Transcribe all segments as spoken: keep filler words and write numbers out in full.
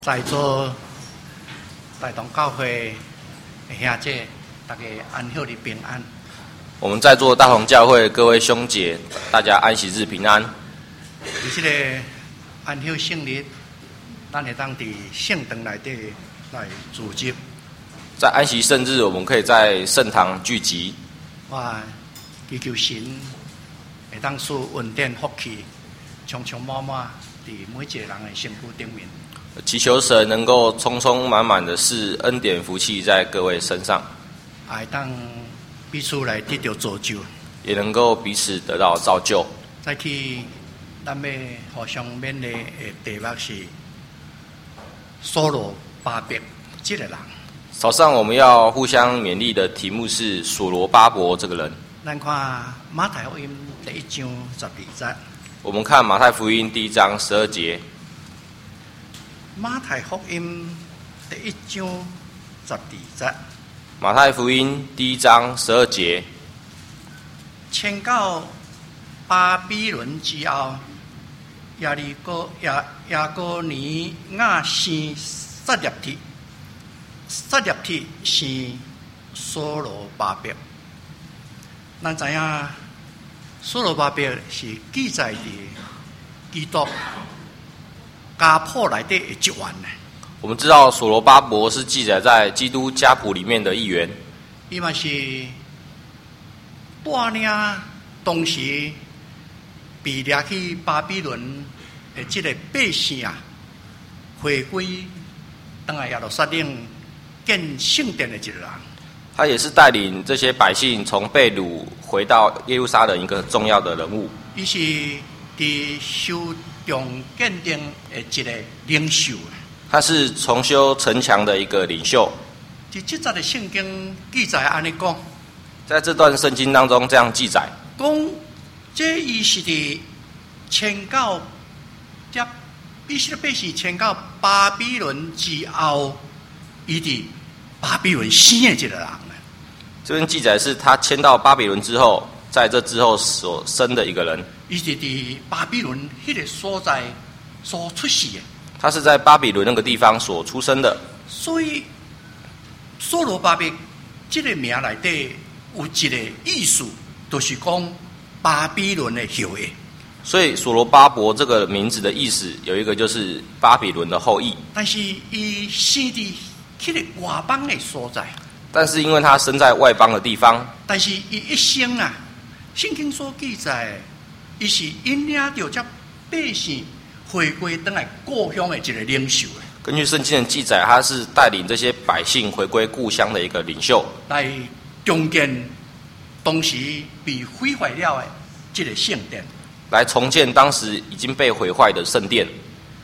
在座大同教会的兄姐，大家安息日平安。 我们在座大同教会各位兄姐，大家安息日平安。 在这个安息圣日，咱会当伫圣堂内底来组织。 在安息圣日，我们可以在圣堂聚集。 我祈求神会当使恩典福气充充满满伫每一个人的身躯顶面。 祈求神能够充充满满的是恩典福气在各位身上， 也当彼此来得到造就， 也能够彼此得到造就。 再去，咱要互相勉励的题目是所罗巴伯这个人。 早上我们要互相勉励的题目是所罗巴伯这个人。 咱看马太福音第一章十二节。 我们看马太福音第一章十二节。 马太福音第一章十二节。 马太福音第一章十二节。 迁到巴比伦之后，亚利哥亚亚哥尼亚生撒列提，撒列提生所罗巴伯。咱知影所罗巴伯是记载伫基督家谱内底的一员呢。 我们知道所罗巴伯是记载在基督家谱里面的一员， 伊嘛是带领当时被掠去巴比伦的这个百姓啊，回归当来耶路撒冷建圣殿的一个人。 他也是带领这些百姓从被掳回到耶路撒冷一个重要的人物。 伊是伫修重建殿的一个领袖。 他是重修城墙的一个领袖。 伫这节的圣经记载安尼讲， 在这段圣经当中这样记载， 讲这伊是伫迁到这以色列百姓迁到巴比伦之后，伊伫巴比伦生的一个人。 这边记载是他迁到巴比伦之后，在这之后所生的一个人。 伊是伫巴比伦迄个所在所出世的。 他是在巴比伦那个地方所出生的。 所以所罗巴伯这个名内底有一个意思，就是讲巴比伦的后裔。 所以所罗巴伯这个名字的意思有一个就是巴比伦的后裔。 但是伊生伫迄个外邦的所在。 但是因为他生在外邦的地方， 但是伊一生啊，圣经所记载，伊是引领着这百姓回归回来故乡的一个领袖。 根据圣经的记载，他是带领这些百姓回归故乡的一个领袖， 来重建当时被毁坏了的这个圣殿， 来重建当时已经被毁坏的圣殿。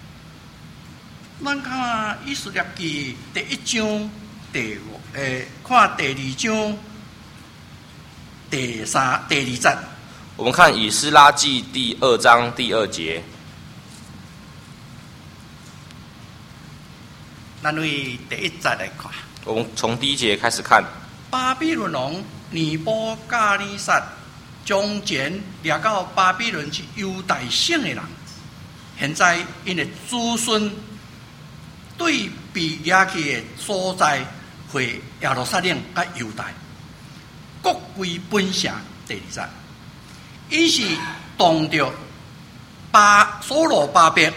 咱看以斯帖记第一章第诶，看第二章第三第二节。 我们看以斯拉记第二章第二节。 咱为第一节来看。 我们从第一节开始看。 巴比伦王尼布甲尼撒将前掠到巴比伦去犹大省的人，现在因的子孙对被掠去的所在回耶路撒冷甲犹大，各归本城。第二节，伊是当着巴所罗巴伯、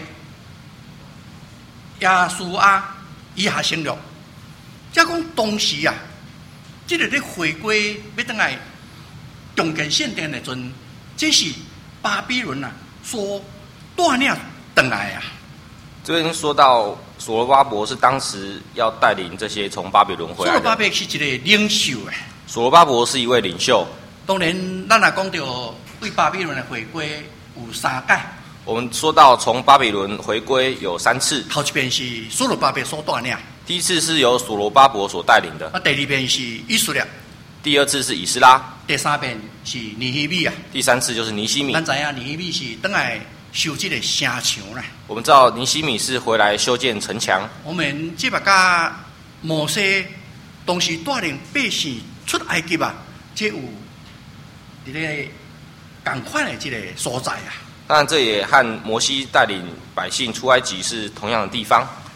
亚述亚以下省略。即讲当时啊，即、这个咧回归要倒来重建圣殿的阵，这是巴比伦啊所带领倒来啊。 这边说到所罗巴伯是当时要带领这些从巴比伦回来的。 所罗巴伯是一个领袖诶。 所罗巴伯是一位领袖。 当然，咱也讲到为巴比伦的回归有三届。 我们说到从巴比伦回归有三次。 头一遍是所罗巴伯所带领。 第一次是由所罗巴伯所带领的。 啊，第二遍是以色列。 第二次是以斯拉。 第三遍是尼希米啊。 第三次就是尼希米。 咱知影尼希米是倒来修这个城墙啦。 我们知道尼希米是回来修建城墙。 我们这把甲摩西当时带领百姓出埃及啊，这有伫咧共款的这个所在啊。 当然，这也和摩西带领百姓出埃及是同样的地方。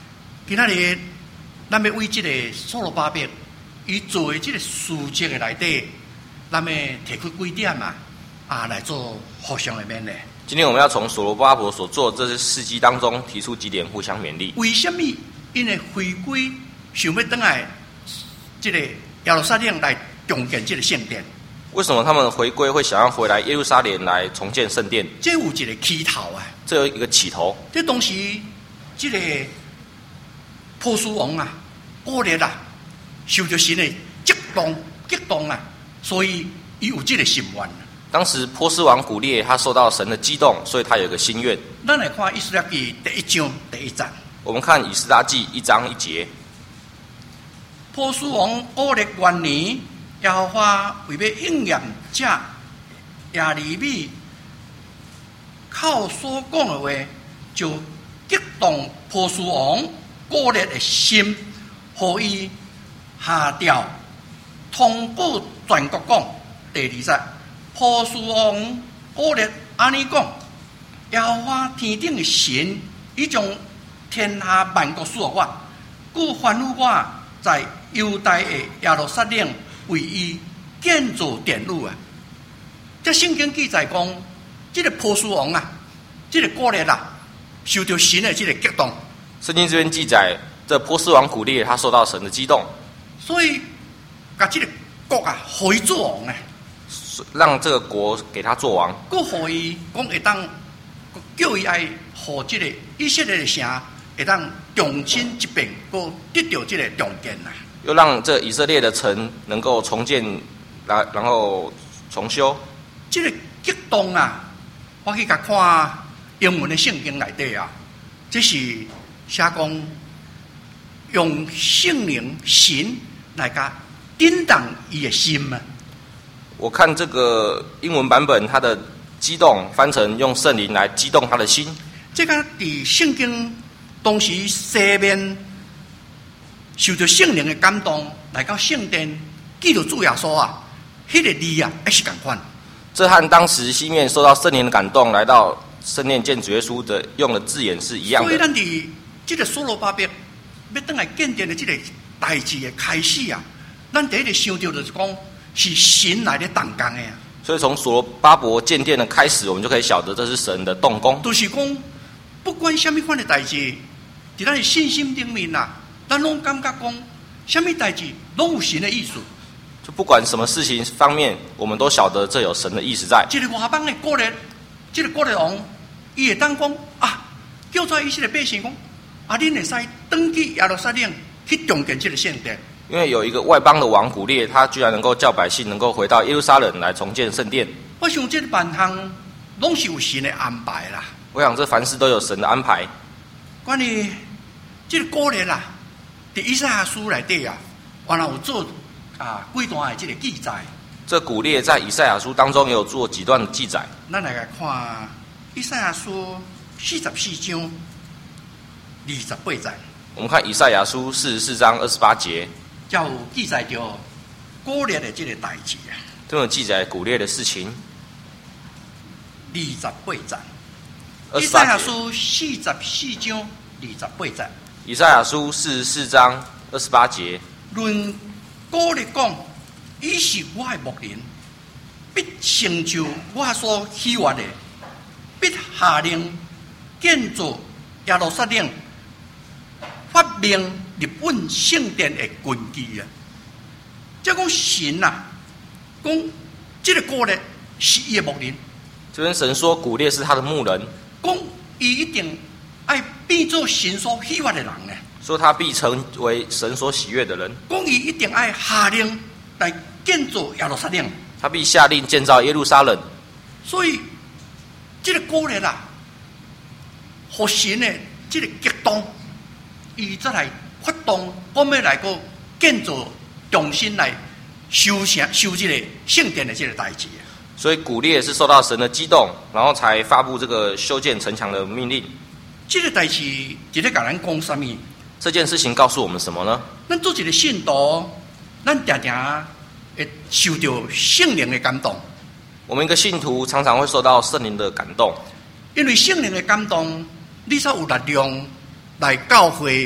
今仔日咱要为这个所罗巴伯伊做的这个事迹的内底，咱要提出几点啊啊来做互相的勉励。 今天我们要从所罗巴伯所做的这些事迹当中提出几点互相勉励。 为什么因为回归想要回来这个耶路撒冷来重建这个圣殿？ 为什么他们回归会想要回来耶路撒冷来重建圣殿？ 这有一个起头啊， 这有一个起头。 这当时这个波斯王啊，恶劣啊，受到神的激动激动啊，所以伊有这个心愿。 当时波斯王古列他受到神的激动，所以他有个心愿。 咱来看《以斯拉记》第一章第一章。 我们看以斯拉记一章一节。 波斯王恶劣元年，耶和华为要应验这亚利米靠所讲的话，就激动波斯王恶劣的心，予伊下调通报全国讲。第二节，波斯王恶劣安尼讲：耶和华天顶的神，已将天下万国所我，故吩咐我在犹大的耶路撒冷为伊建造殿宇啊！这圣经记载讲，这个波斯王啊，这个古列啊，受到神的这个激动。 圣经这边记载，这波斯王古列他受到神的激动， 所以把这个国啊，予伊做王啊， 让这个国给他做王。 佮予伊讲会当叫伊爱，予这个以色列的城会当重新一遍，佮得到这个重建啊。 又让这以色列的城能够重建，然然后重修。 这个激动啊，我去甲看英文的圣经内底啊，这是写讲用圣灵神来甲震动伊的心啊。 我看这个英文版本，它的激动翻成用圣灵来激动他的心。 这个伫圣经当时西面受到圣灵的感动，来到圣殿记住主耶稣啊，迄、那个字啊，也是同款。 这和当时西面受到圣灵的感动，来到圣殿见主耶稣的用的字眼是一样的。 所以咱伫这个所罗巴伯要登来建殿的这个代志的开始啊，咱第一个想到就是讲是神来咧动工的啊。 所以从所罗巴伯建殿的开始，我们就可以晓得这是神的动工。 就是讲，不管什么款的代志，伫咱的信心顶面啊，咱拢感觉讲，什么代志拢有神的意思。 就不管什么事情方面，我们都晓得这有神的意思在。 这个外邦的国人，这个国人王，伊会当讲啊，叫做以色列百姓讲，啊，恁会使登记耶路撒冷去重建这个圣殿。 因为有一个外邦的王古列，他居然能够叫百姓能够回到耶路撒冷来重建圣殿。 我想这个万项拢是有神的安排啦。 我想这凡事都有神的安排。 关于这个古列啦，伫以赛亚书内底啊，原来有做啊几段的这个记载。 这古列在以赛亚书当中也有做几段的记载。 咱来来看以赛亚书四十四章二十八节。 我们看以赛亚书四十四章二十八节， 就有记载着古列的这个代志啊。 都有记载古列的事情。 二十八节。 以以赛亚书四十四章二十八节。 以赛亚书四十四章二十八节。 论古列讲，伊是我的牧人，必成就我所喜悦的，必下令建造耶路撒冷，发明立稳圣殿的根基啊！即讲神啊，讲这个古列是伊的牧人。 这边神说古列是他的牧人， 讲伊一定爱变做神所喜悦的人呢。 说他必成为神所喜悦的人。 讲伊一定爱下令来建造耶路撒冷， 他必下令建造耶路撒冷。 所以这个古列啊，互神的这个激动，伊再来发动，我们来个建造，重新来修城、修这个圣殿的这个代志。 所以古列是受到神的激动，然后才发布这个修建城墙的命令。 这个代志伫咧甲咱讲什么？ 这件事情告诉我们什么呢？ 咱做一个信徒，咱常常会受到圣灵的感动。 我们一个信徒常常会受到圣灵的感动， 因为圣灵的感动，你才有力量来教会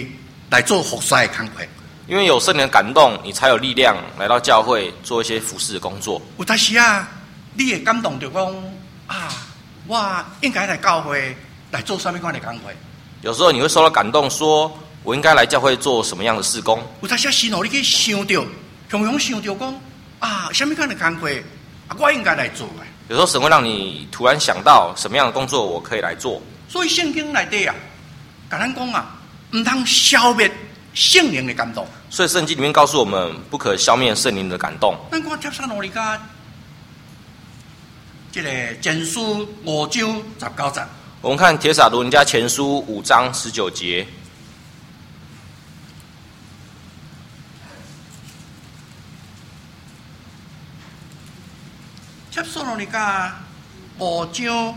来做服侍的工作。 因为有圣灵的感动，你才有力量来到教会做一些服侍的工作。 有当时啊，你会感动着讲啊，我应该来教会来做什么款的工作。 有时候你会受到感动，说我应该来教会做什么样的事工。 有当时心后你去想着，常常想着讲啊，什么款的工作啊，我应该来做的。 有时候神会让你突然想到什么样的工作我可以来做。 所以圣经内底啊，甲咱讲啊，唔通消灭圣灵的感动。 所以圣经里面告诉我们，不可消灭圣灵的感动。 咱看帖撒罗尼迦这个前书五章十九节。 我们看帖撒罗尼迦前书五章十九节。 帖撒罗尼迦五章，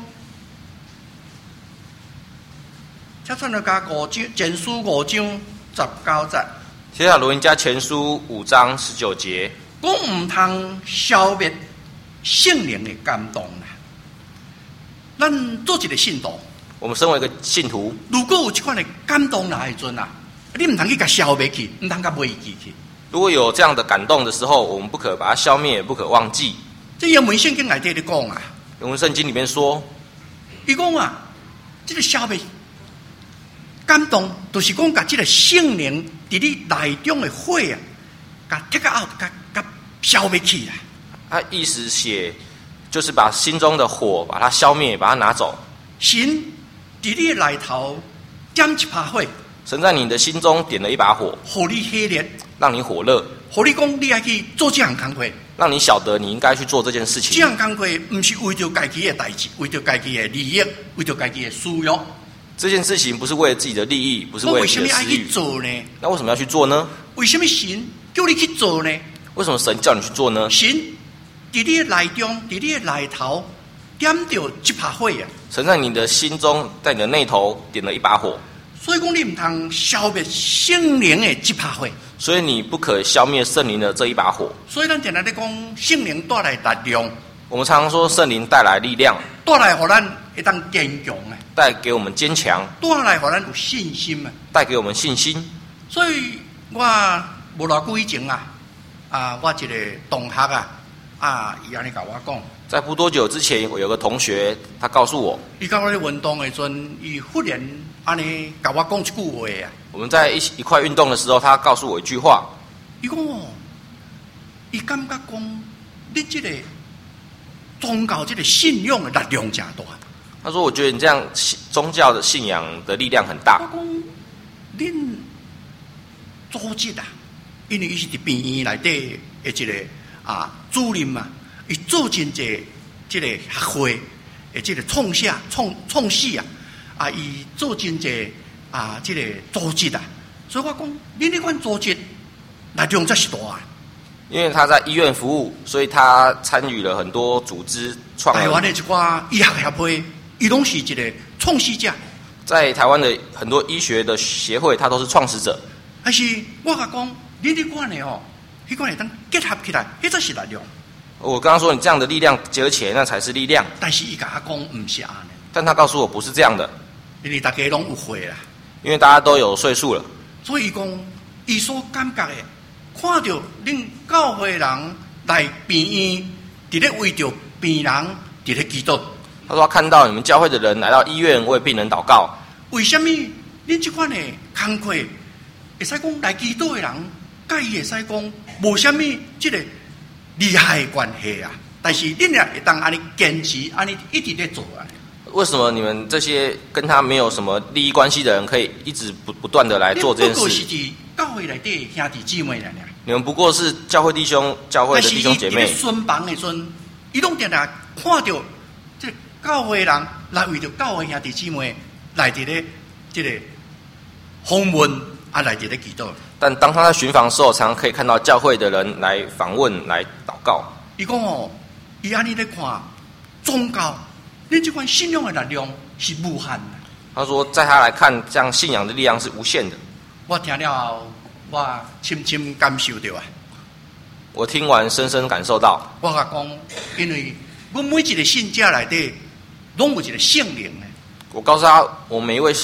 帖撒罗尼迦五章前书五章十九节。 帖撒罗尼迦前书五章十九节， 讲唔通消灭圣灵的感动啦。咱做一个信徒， 我们身为一个信徒， 如果有这款的感动来的阵啊，你唔通去甲消灭去，唔通甲忘记去。 如果有这样的感动的时候，我们不可把它消灭，不可忘记。 这原文圣经内底咧讲啊， 原文圣经里面说， 伊讲啊，这个消灭感动，就是讲甲这个圣灵伫你内中的火啊，甲 take out， 甲甲消灭去啦。 他意思写，就是把心中的火把它消灭，把它拿走。 神伫你的内头点一把火， 神在你的心中点了一把火， 互你喜烈， 让你火热， 互你讲你爱去做这项工作。 让你晓得你应该去做这件事情。 这项工作不是为着家己的代志，为着家己的利益，为着家己的私欲。 这件事情不是为了自己的利益，不是为了自己的私欲。 那为什么要去做呢？ 那为什么要去做呢？ 为什么神叫你去做呢？ 为什么神叫你去做呢？ 神在你的内中，在你的内头点着一把火啊！ 神在你的心中，在你的内头点了一把火。 所以讲，你唔通消灭圣灵的这把火。 所以你不可消灭圣灵的这一把火。 所以咱常常在讲，圣灵带来力量。 我们常常说圣灵带来力量， 带来互咱会当坚强啊， 带给我们坚强， 带来互咱有信心啊， 带给我们信心。 所以我无偌久以前啊，啊，我一个同学啊，啊，伊安尼甲我讲， 在不多久之前，我有个同学，他告诉我， 伊甲我咧运动的阵，伊忽然安尼甲我讲一句话啊。 我们在一起一块运动的时候，他告诉我一句话， 伊讲哦，伊感觉讲，你这个宗教这个信仰的力量真大。 他说：“我觉得你这样宗教的信仰的力量很大。” 我讲，恁组织啊，因为伊是伫病院内底的一个啊主任嘛，伊做真济这个学会的这个创下创创始啊，啊，伊做真济啊这个组织啊，所以我讲，恁这款组织力量才是大啊。 因为他在医院服务，所以他参与了很多组织创。 台湾的一寡医学协会，伊拢是一个创始者。 在台湾的很多医学的协会，他都是创始者。 但是我甲讲，你这款的哦，迄款会当结合起来，迄才是力量。 我刚刚说你这样的力量结合起来，那才是力量。 但是伊甲我讲，唔是安尼。 但他告诉我不是这样的， 因为大家拢有岁啦， 因为大家都有岁数了。 所以讲，伊所感觉的。看到恁教会人来病院，伫咧为着病人伫咧祈祷。 他说他看到你们教会的人来到医院为病人祷告。 为什么恁这款的工课会使讲来祈祷的人，甲伊会使讲无什么这个厉害的关系啊？但是恁也会当安尼坚持，安尼一直在做啊。 为什么你们这些跟他没有什么利益关系的人，可以一直不不断的来做这件事？ 教会内底兄弟姊妹来俩， 你们不过是教会弟兄、教会的弟兄姐妹。 但是伊伫咧巡房的阵，伊拢定定看到这教会人来为着教会兄弟姊妹来伫咧这个访问啊，来伫咧祈祷。 但当他在巡访的时候，常常可以看到教会的人来访问、来祷告。 伊讲哦，伊安尼咧看宗教，恁这款信仰的力量是无限的。 他说，在他来看，这样信仰的力量是无限的。 我听了后，我深深感受到啊！ 我听完，深深感受到。 我甲讲，因为阮每一个信者内底，拢有一个圣灵呢。 我告诉他，我每一位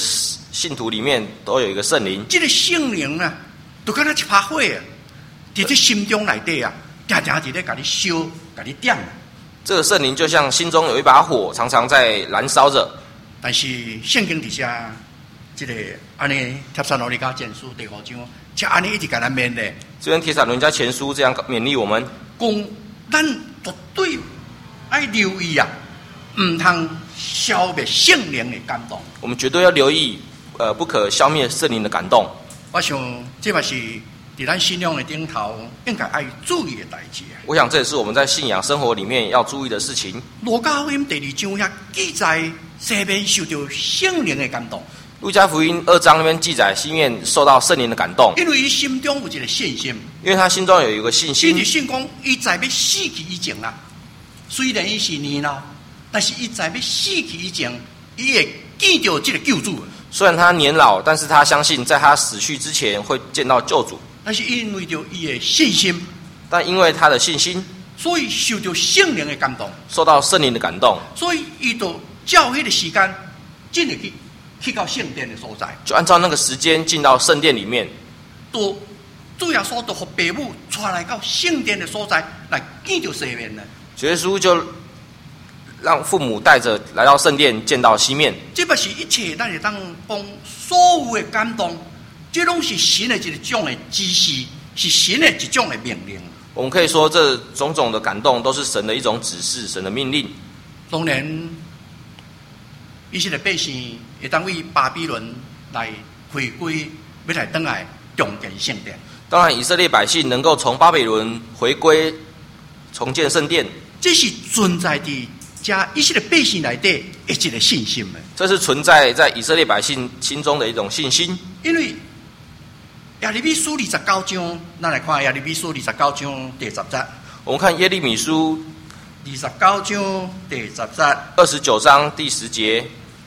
信徒里面都有一个圣灵。 这个圣灵呢，就敢若一把火啊，伫这心中内底啊，常常伫咧甲你烧，甲你点。 这个圣灵就像心中有一把火，常常在燃烧着。 但是圣经底下，这个安尼帖撒罗尼迦前书第五章，就安尼一直甲咱勉励。 这边帖撒罗尼迦前书这样勉励我们， 讲咱绝对爱留意啊，唔通消灭圣灵的感动。 我们绝对要留意，呃，不可消灭圣灵的感动。 我想，这嘛是伫咱信仰的顶头应该爱注意的代志。 我想这也是我们在信仰生活里面要注意的事情。 路加福音第二章遐记载，西面受到圣灵的感动。 路加福音二章那边记载，西面受到圣灵的感动， 因为伊心中有一个信心， 因为他心中有一个信心。 伊信讲，伊在要死去以前啊，虽然伊是年老，但是伊在要死去以前，伊会见到这个救主。 虽然他年老，但是他相信在他死去之前会见到救主。 但是因为着伊的信心， 但因为他的信心， 所以受到圣灵的感动， 受到圣灵的感动， 所以伊就照迄个时间进入去。去到圣殿的所在， 就按照那个时间进到圣殿里面。 都主耶稣都和父母带来到圣殿的所在来见到西面呢。 主耶稣就让父母带着来到圣殿见到西面。 这不是一切，咱会当讲所有的感动，这拢是神的一种的指示，是神的一种的命令。 我们可以说，这种种的感动都是神的一种指示，神的命令。 当然，以色列百姓会当为巴比伦来回归，要来回来重建圣殿。 当然，以色列百姓能够从巴比伦回归，重建圣殿， 这是存在的加以色列百姓内底的一个信心的。 这是存在在以色列百姓心中的一种信心。因为耶利米书二十九章，咱来看耶利米书二十九章第十节。 我们看耶利米书二十九章第十节， 二十九章第十节。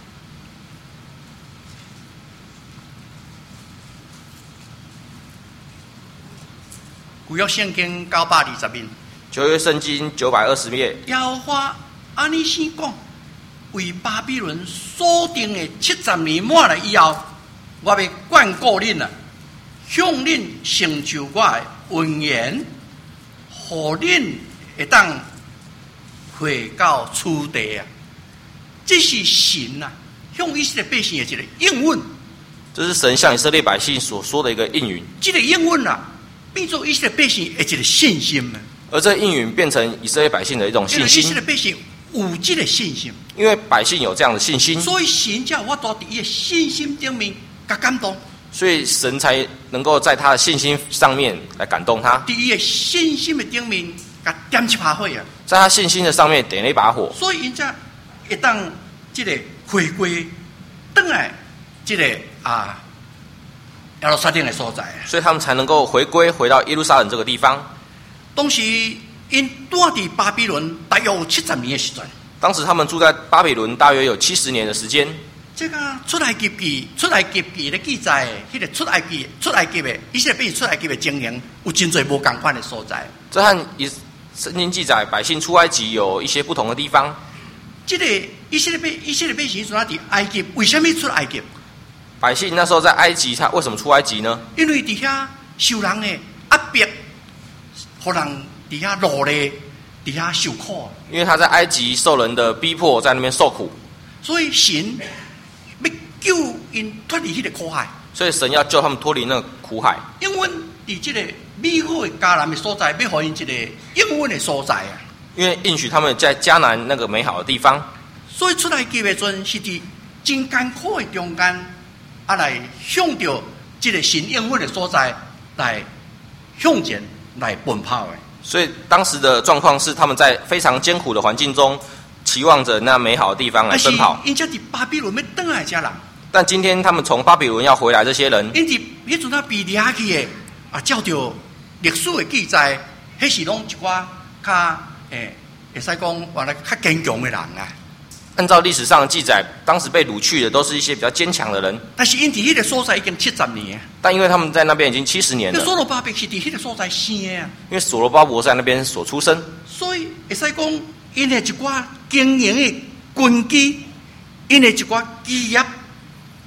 旧约圣经九百二十面， 旧约圣经九百二十页。 耶和华安尼先讲，为巴比伦所定的七十年满了以后，我要眷顾恁啊，向恁成就我的恩言，互恁会当回到初地啊！这是神啊，向以色列百姓的一个应允。 这是神向以色列百姓所说的一个应允。 这个应允啊，变做以色列百姓的一个信心啊。 而这应允变成以色列百姓的一种信心。 以色列百姓有这个信心， 因为百姓有这样的信心， 所以神叫我到伊的信心顶面甲感动。 所以神才能够在他的信心上面来感动他。 伫伊的信心的顶面甲点一把火啊！ 在他信心的上面点了一把火， 所以因才会当这个回归，转来这个啊耶路撒冷的所在。 所以他们才能够回归回到耶路撒冷这个地方。 当时因住伫巴比伦大约有七十年的时阵。 当时他们住在巴比伦大约有七十年的时间。 这个出埃及记，出埃及记的记载，迄、那个出埃及出埃及的以色列百姓出埃及的情形，有真侪无共款的所在。 这和以圣经记载百姓出埃及有一些不同的地方。 这个以色列百以色列百姓在埃及，为什么出埃及？ 百姓那时候在埃及，他为什么出埃及呢？ 因为底下受人的压迫，互人底下劳累，底下受苦。 因为他在埃及受人的逼迫，在那边受苦， 所以神要救因脱离迄个苦海。 所以神要救他们脱离那个苦海。 因为伫这个美好的迦南的所在，要互因一个应允的所在啊。 因为应许他们在迦南那个美好的地方， 所以出来记的阵是伫真艰苦的中间，啊来向着这个神应允的所在来向前来奔跑的。 所以当时的状况是他们在非常艰苦的环境中，期望着那美好的地方来奔跑。 因这伫巴比伦要倒来这人， 但今天他们从巴比伦要回来，这些人， 因伫迄阵啊被掠去的啊，照着历史的记载，迄是拢一寡较诶，会使讲原来较坚强的人啊。 按照历史上的记载，当时被掳去的都是一些比较坚强的人。 但是因伫迄个所在已经七十年， 但因为他们在那边已经七十年了。 那所罗巴伯是伫迄个所在生的啊。 因为所罗巴伯在那边所出生， 所以会使讲因的一寡经营的根基，因的一寡基业，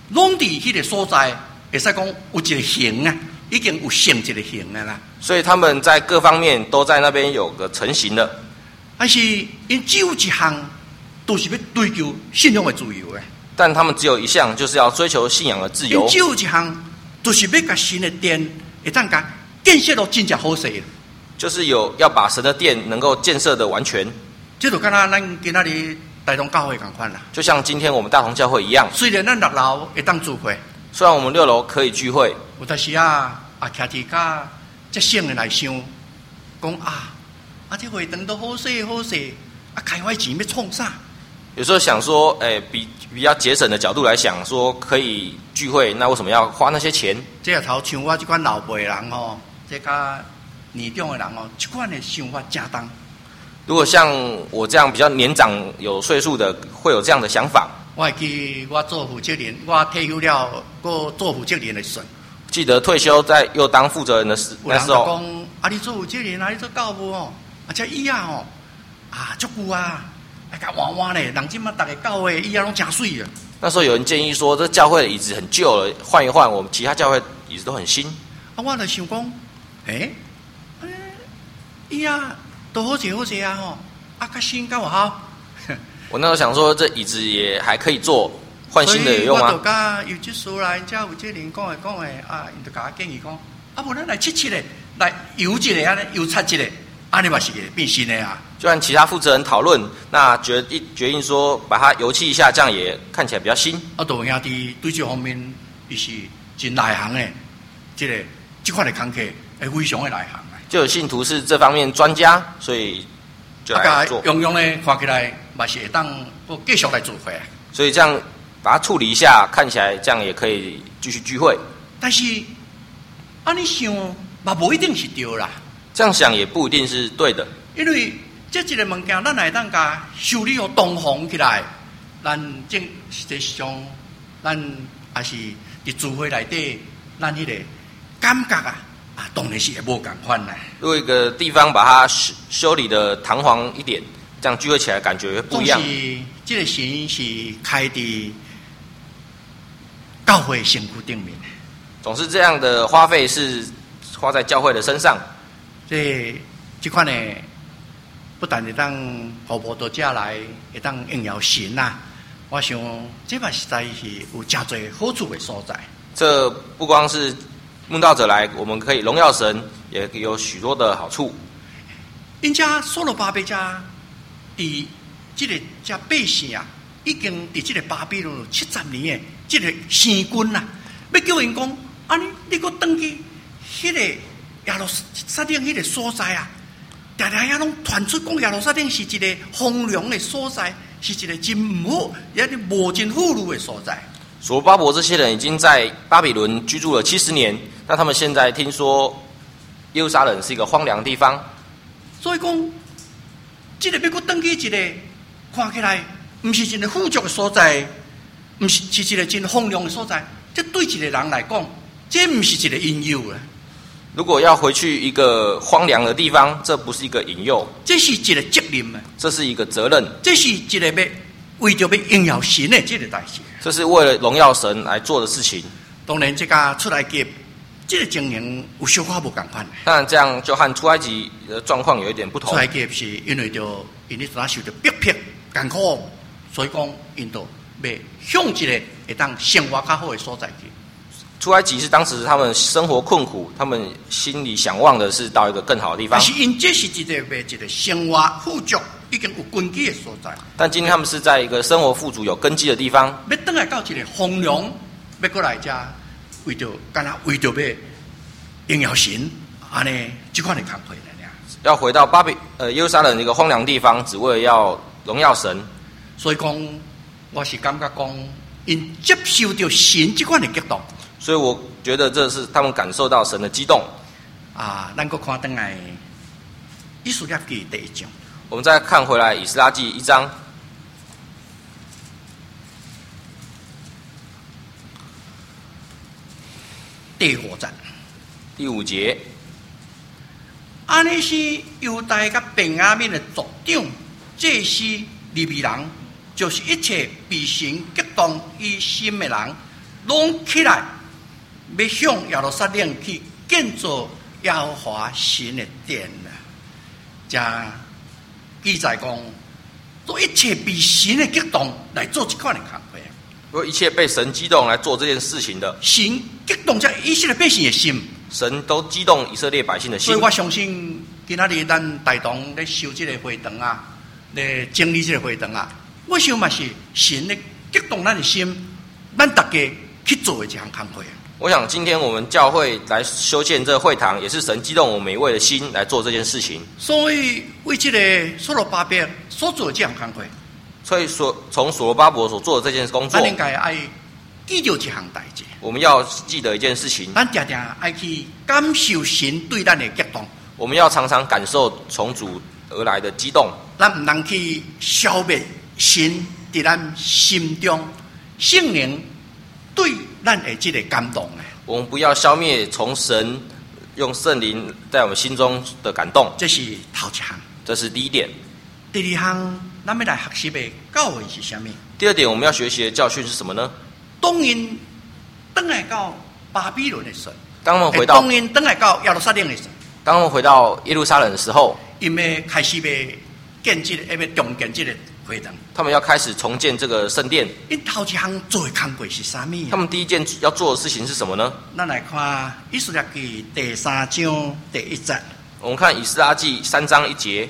拢伫迄个所在，会使讲有一个形啊，已经有成一个形的啦。 所以他们在各方面都在那边有个成型的。 但是因只有一项，都是要追求信仰的自由的。 但他们只有一项，就是要追求信仰的自由。 因只有一项，就是要甲神的殿，会当甲建设到真正好势。 就是有要把神的殿能够建设的完全。 这就跟咱咱今仔日大同教会同款啦。 就像今天我们大同教会一样， 虽然咱六楼会当聚会， 虽然我们六楼可以聚会， 有但是啊啊，徛伫甲这省的来想，讲啊啊，这会堂都好势好势，啊，开发钱要创啥？ 有时候想说，诶、欸，比比较节省的角度来想，说可以聚会，那为什么要花那些钱？ 这个头像我这款老辈人吼，这甲年长的人哦，这款的想法正重。 如果像我这样比较年长有岁数的，会有这样的想法。 我会记我做负责人，我退休了，我做负责人的时候， 记得退休在又当负责人的时那时候， 有人就讲啊，你做负责人啊，你做教务哦，啊，这椅啊哦，啊，足久啊，啊，甲换换咧，人即马逐个教会椅啊拢真水啊。 那时候有人建议说，这教会的椅子很旧了，换一换，我们其他教会椅子都很新。 啊，我就想讲，诶、欸，椅啊。都好势好势啊吼，啊，较新较好。 我那时候想说，这椅子也还可以坐，换新的有用啊。 所以我就甲有即书啦，人家有这人讲诶讲诶，啊，因就甲我建议讲，啊，无咱来切切咧，来油一个安尼，油擦一个，安尼嘛是变新的啊。 就按其他负责人讨论，那决一决定说把它油漆一下，这样也看起来比较新。 啊，大兄弟对这方面伊是真内行诶，这个这款的工课会非常的内行。 就有信徒是这方面专家，所以就来做。 用用呢，看起来嘛是会当我继续来聚会。 所以这样把它处理一下，看起来这样也可以继续聚会。 但是按你想，嘛不一定是对啦。 这样想也不一定是对的， 因为这一个物件，咱来当甲修理好东方起来，咱正实际上，咱也是伫聚会内底，咱迄个感觉啊。啊，当然是也无共款啦。 如果一个地方把它修修理的堂皇一点，这样聚会起来感觉不一样。 是这个神是开伫教会身躯顶面。 总是这样的花费是花在教会的身上。 这这款呢，不但是当互无道者来，会当应邀神啊。我想这嘛实在是有真多好处的所在。 这不光是慕道者来，我们可以荣耀神，也有许多的好处。 因家所罗巴伯家，伫这个家百姓啊，已经伫这个巴比伦七十年的这个生军啊，要叫因讲，啊你你个登去迄个耶路撒冷迄个所在啊，常常遐拢传出讲耶路撒冷是一个荒凉的所在，是一个真唔好，也无真富裕的所在。 所罗巴伯这些人已经在巴比伦居住了七十年，那他们现在听说耶路撒冷是一个荒凉的地方， 所以讲，这个要搁登去一个看起来唔是一个富足的所在，唔是是一个真荒凉的所在，这对一个人来讲，这唔是一个引诱啊。 如果要回去一个荒凉的地方，这不是一个引诱， 这是一个责任啊， 这是一个责任， 这是一个要为着要荣耀神的这个代志。 这是为了荣耀神来做的事情。 当然，这个出来给这个情形有小可无共款。 当然，这样就和出埃及的状况有一点不同。 出埃及是因为着因为所受着逼迫艰苦，所以讲因着要向一个会当生活较好的所在去。 出埃及是当时他们生活困苦，他们心里想望的是到一个更好的地方。 但是因这是一个为一个生活富足已经有根基的所在。 但今天他们是在一个生活富足有根基的地方， 要倒来到一个荒凉，要过来遮为着干那为着要荣耀神，安尼这款的工课呢？ 要回到巴比呃耶路撒冷一个荒凉地方，只为了要荣耀神。 所以讲，我是感觉讲，因接受到神这款的激动。 所以我觉得这是他们感受到神的激动啊！咱搁看回来《以斯拉记》第一章， 我们再看回来《以斯拉记》一章第五节， 第五节。 安尼是犹大甲便雅悯的族长，这是利未人，就是一切被神激动于心的人。 拢起来，要向耶路撒冷去建造耶和华神的殿啦。加记载讲，做一切被神的激动来做这款的工作。 如果一切被神激动来做这件事情的， 神激动着以色列百姓的心， 神都激动以色列百姓的心。 所以我相信，今仔日咱大同咧修这个会堂啊，咧整理这个会堂啊，我想嘛是神咧激动咱的心，咱大家去做的一项工作。 我想今天我们教会来修建这个会堂，也是神激动我们每一位的心来做这件事情。 所以为这个所罗巴伯所做的这项工作， 所以所从所罗巴伯所做的这件工作， 咱应该爱记住这项代志。 我们要记得一件事情， 咱常常爱去感受神对咱的激动。 我们要常常感受从主而来的激动。 咱唔能去消灭神在咱心中圣灵对咱的这个感动呢。 我们不要消灭从神用圣灵在我们心中的感动， 这是头一项。 这是第一点。 第二项，咱们来学习的教训是什么？ 第二点，我们要学习的教训是什么呢？ 当因登来到巴比伦的时候， 当我们回到当因登来到耶路撒冷的时候， 当我们回到耶路撒冷的时候， 因为开始要建这个，要重建这个会堂， 他们要开始重建这个圣殿。 因头一项做的工作是啥物？ 他们第一件要做的事情是什么呢？ 咱来看以斯拉记第三章第一节。 我们看以斯拉记三章一节。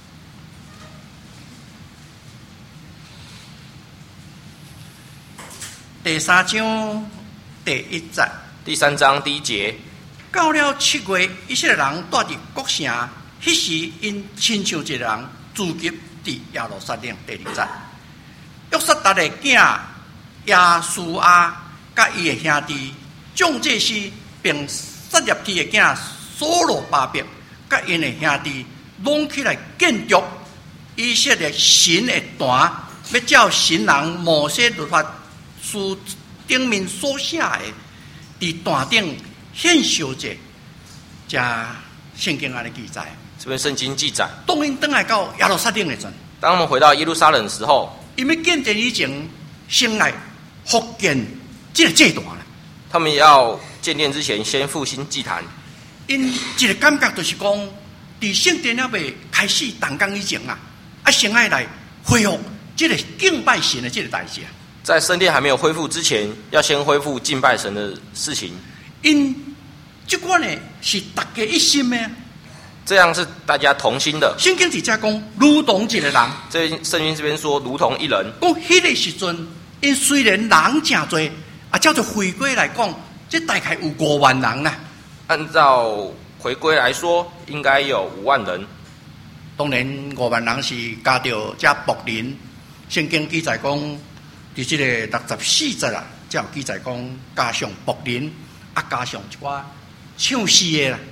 第三章第一节， 第三章第一节， 到了七月，以色列人住伫国城，迄时因亲像一个人聚集伫耶路撒冷。第二节，约瑟达的囝亚苏亚，甲伊的兄弟众祭司，并撒入提的囝所罗巴伯，甲因的兄弟拢起来建筑以色列神的坛，要照神人摩西律法书顶面所写的，伫坛顶献烧节，加圣经安尼记载。 这边圣经记载， 当因登来到耶路撒冷的阵， 当我们回到耶路撒冷的时候， 因为建殿以前先来复建这个祭坛啦。 他们要建殿之前先复兴祭坛。 因一个感觉就是讲，伫圣殿还未开始动工以前啊，啊先爱来恢复这个敬拜神的这个代志啊。 在圣殿还没有恢复之前，要先恢复敬拜神的事情。 因这款呢是大家一心的， 这样是大家同心的。 圣经直接讲，如同一个人。 这圣经这边说，如同一人。 讲迄个时阵，因虽然人真多，啊，照做回归来讲，这大概有五万人啦。 按照回归来说，应该有五万人。 当然，五万人是加到这仆人。圣经记载讲，伫这个六十四节啦，才有记载讲加上仆人，啊加上一寡唱诗的啦。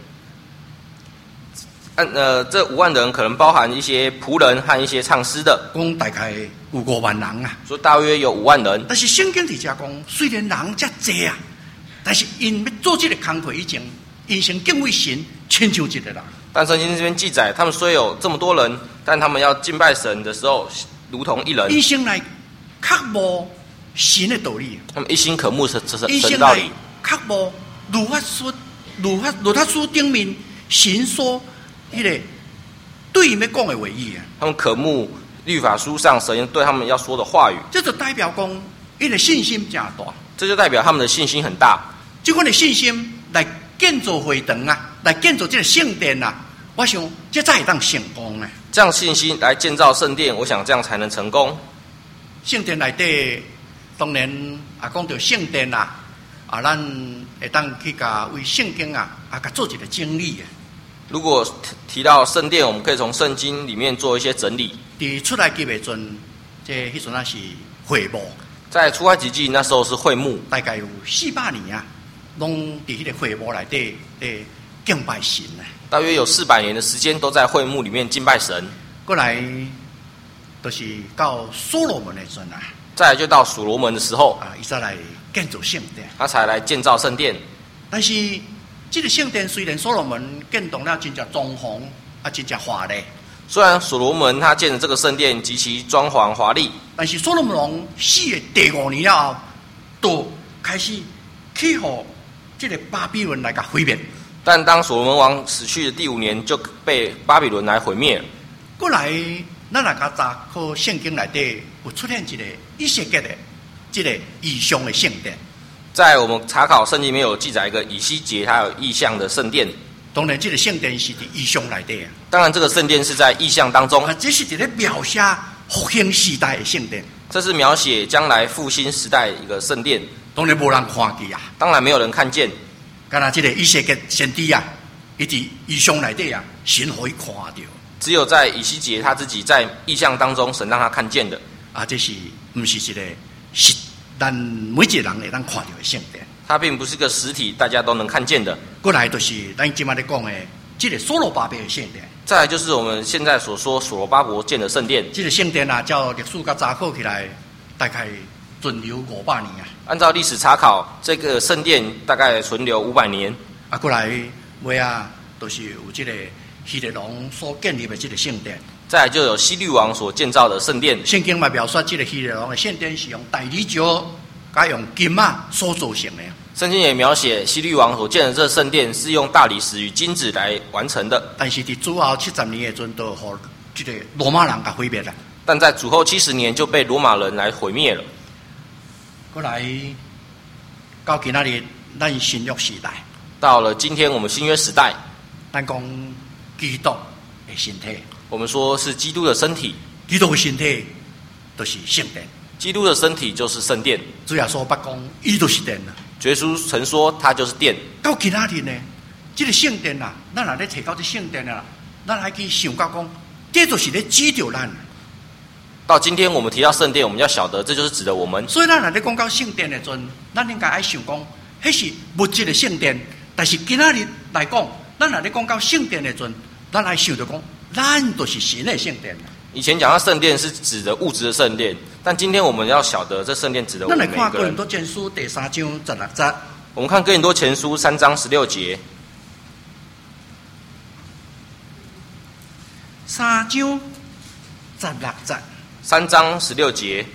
按呃，这五万人可能包含一些仆人和一些唱诗的， 讲大概有五万人啊。 说大约有五万人。 但是圣经直接讲，虽然人这多啊，但是因要做这个工作以前，因先敬畏神，亲像一个人。 但圣经这边记载，他们虽有这么多人，但他们要敬拜神的时候，如同一人。 因先来刻慕神的道理， 他们一心渴慕神神因先来神道理。 刻慕律法书、律法律法书顶面神说迄个对伊要讲的话语啊。 他们渴慕律法书上神对他们要说的话语。 这就代表讲，伊的信心真大。 这就代表他们的信心很大。 这款的信心来建造会堂啊，来建造这个圣殿啊，我想这才会当成功呢。 这样信心来建造圣殿，我想这样才能成功。 圣殿内底当然啊，讲到圣殿啊，啊，咱会当去甲为圣经啊啊，甲做一个整理啊。 如果提到圣殿，我们可以从圣经里面做一些整理。 伫出来记的阵，这迄阵啊是会幕， 在出埃及记那时候是会幕， 大概有四百年啊，拢伫迄个会幕内底诶敬拜神啊。 大约有四百年的时间都在会幕里面敬拜神。 过来就是到所罗门的阵啊， 再来就到所罗门的时候， 啊，伊才来建造圣殿。 他才来建造圣殿。 但是这个圣殿虽然所罗门建动了真正装潢啊，真正华丽。 虽然所罗门他建的这个圣殿极其装潢华丽， 但是所罗门王死的第五年了后，就开始去互这个巴比伦来甲毁灭。 但当所罗门王死去的第五年，就被巴比伦来毁灭了。 过来，咱来甲查考圣经内底有出现一个以西结的这个异象的圣殿。 在我们查考圣经里面有记载一个以西结他有异象的圣殿。 当然，这个圣殿是伫异象内底啊。 当然，这个圣殿是在异象当中。 啊，这是一个描写复兴时代的圣殿。 这是描写将来复兴时代一个圣殿。 当然无人看见啊。 当然没有人看见。 干那这个以西结先知啊，伊伫异象内底啊，神可以看到。 只有在以西结他自己在异象当中，神让他看见的。 啊，这是不是一个是咱每一个人会当看到的圣殿？ 它并不是个实体，大家都能看见的。 过来就是咱今麦咧讲的，这个所罗巴伯的圣殿。 再来就是我们现在所说所罗巴伯建的圣殿。 这个圣殿啊，照历史甲查考起来，大概存留五百年啊。 按照历史查考，这个圣殿大概存留五百年。 啊，过来尾啊，都是有这个希律王所建立的这个圣殿。 再来就有希律王所建造的圣殿。 圣经嘛描述这个希律王的圣殿是用大理石加用金啊所做成的。 圣经也描写希律王所建的这圣殿是用大理石与金子来完成的。 但是伫主后七十年的阵，都和这个罗马人给毁灭了。 但在主后七十年就被罗马人来毁灭了。 过来到今仔日，咱新约时代， 到了今天我们新约时代， 咱讲基督的身体， 我们说是基督的身体， 基督的身体就是圣殿。 基督的身体就是圣殿。 主耶稣捌讲，伊就是殿啦。 耶稣曾说，他就是殿。 到今仔日呢，这个圣殿啊，咱若咧提到这圣殿啊，咱还去想到讲，这就是咧指着咱。 到今天我们提到圣殿，我们要晓得，这就是指的我们。 所以咱若咧讲到圣殿的阵，咱应该爱想讲，迄是物质的圣殿。但是今仔日来讲，咱若咧讲到圣殿的阵，咱爱想到讲，咱就是神的圣殿。 以前讲到圣殿是指的物质的圣殿，但今天我们要晓得，这圣殿指的我们每个人。 咱来看哥林多前书第三章十六节。 我们看哥林多前书三章十六节。 三章十六节。 三章十六节。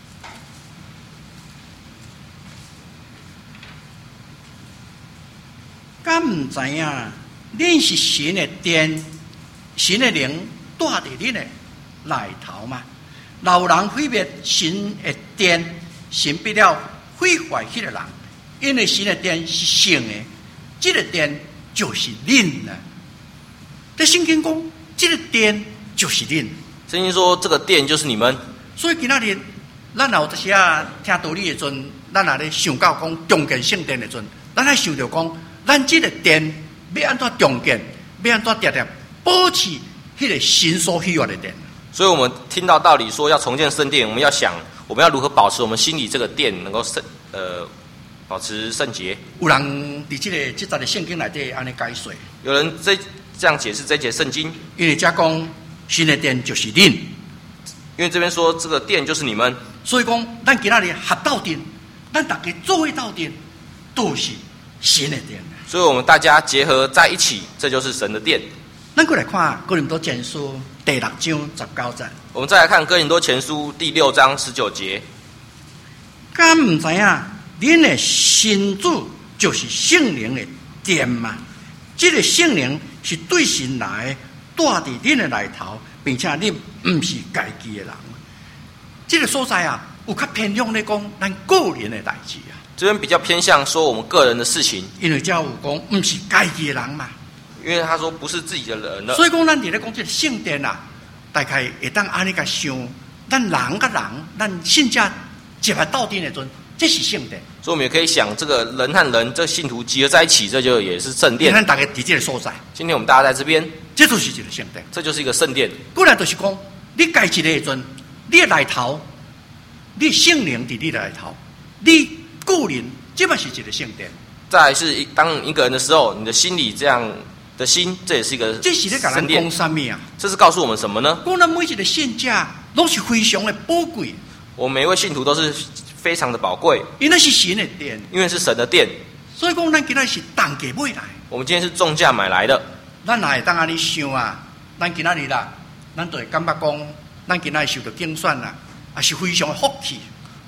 敢唔知影，恁是神的殿，神的灵住伫恁的内头嘛？老人毁灭神的殿，神必了毁坏迄个人，因为神的殿是圣的，这个殿就是恁啦。在圣经讲，这个殿就是恁。 圣经说，这个殿就是你们。 所以今仔日，咱有这些听道理的阵，咱若咧想到讲重建圣殿的阵，咱还想到讲，咱这个殿要安怎重建，要安怎常常保持迄个神所喜悦的殿。 所以我们听到道理说要重建圣殿，我们要想，我们要如何保持我们心里这个殿能够圣呃保持圣洁。 有人伫这个这节的圣经内底安尼解说， 有人这这样解释这节圣经， 因为遮讲神的殿就是恁， 因为这边说这个殿就是你们， 所以讲咱今仔日合斗阵，咱大家做伙斗阵，都是神的殿。 所以我们大家结合在一起，这就是神的殿。 咱过来看哥林多前书第六章十九节。 我们再来看哥林多前书第六章十九节。 敢唔知影，恁的神主就是圣灵的殿嘛？这个圣灵是对神来住伫恁的内头，并且恁唔是家己的人。这个所在啊，有较偏向咧讲咱个人的代志啊。 这边比较偏向说我们个人的事情， 因为遮有讲唔是家己的人嘛。 因为他说不是自己的人了， 所以讲咱伫咧讲这个圣殿啊，大概会当安尼甲想，咱人甲人，咱信者结合到底的阵，这是圣殿。 所以我们也可以想，这个人和人，这信徒集合在一起，这就也是圣殿。 咱大家伫这个所在， 今天我们大家在这边， 这就是一个圣殿， 这就是一个圣殿。 固然就是讲，你家一个的阵，你的内头，你圣灵伫你的内头，你个人，这嘛是一个圣殿。 再来是当一个人的时候，你的心里这样的心，这也是一个这是咧甲咱讲什么啊？ 这是告诉我们什么呢？ 讲咱每一个信者都是非常的宝贵， 我们每一位信徒都是非常的宝贵， 因为是神的殿， 因为是神的殿， 所以讲咱今仔是重价买来。 我们今天是重价买来的。 咱哪会当安尼想啊？咱今仔日啦，咱就会感觉讲，咱今仔受到竞选啦，也是非常的福气。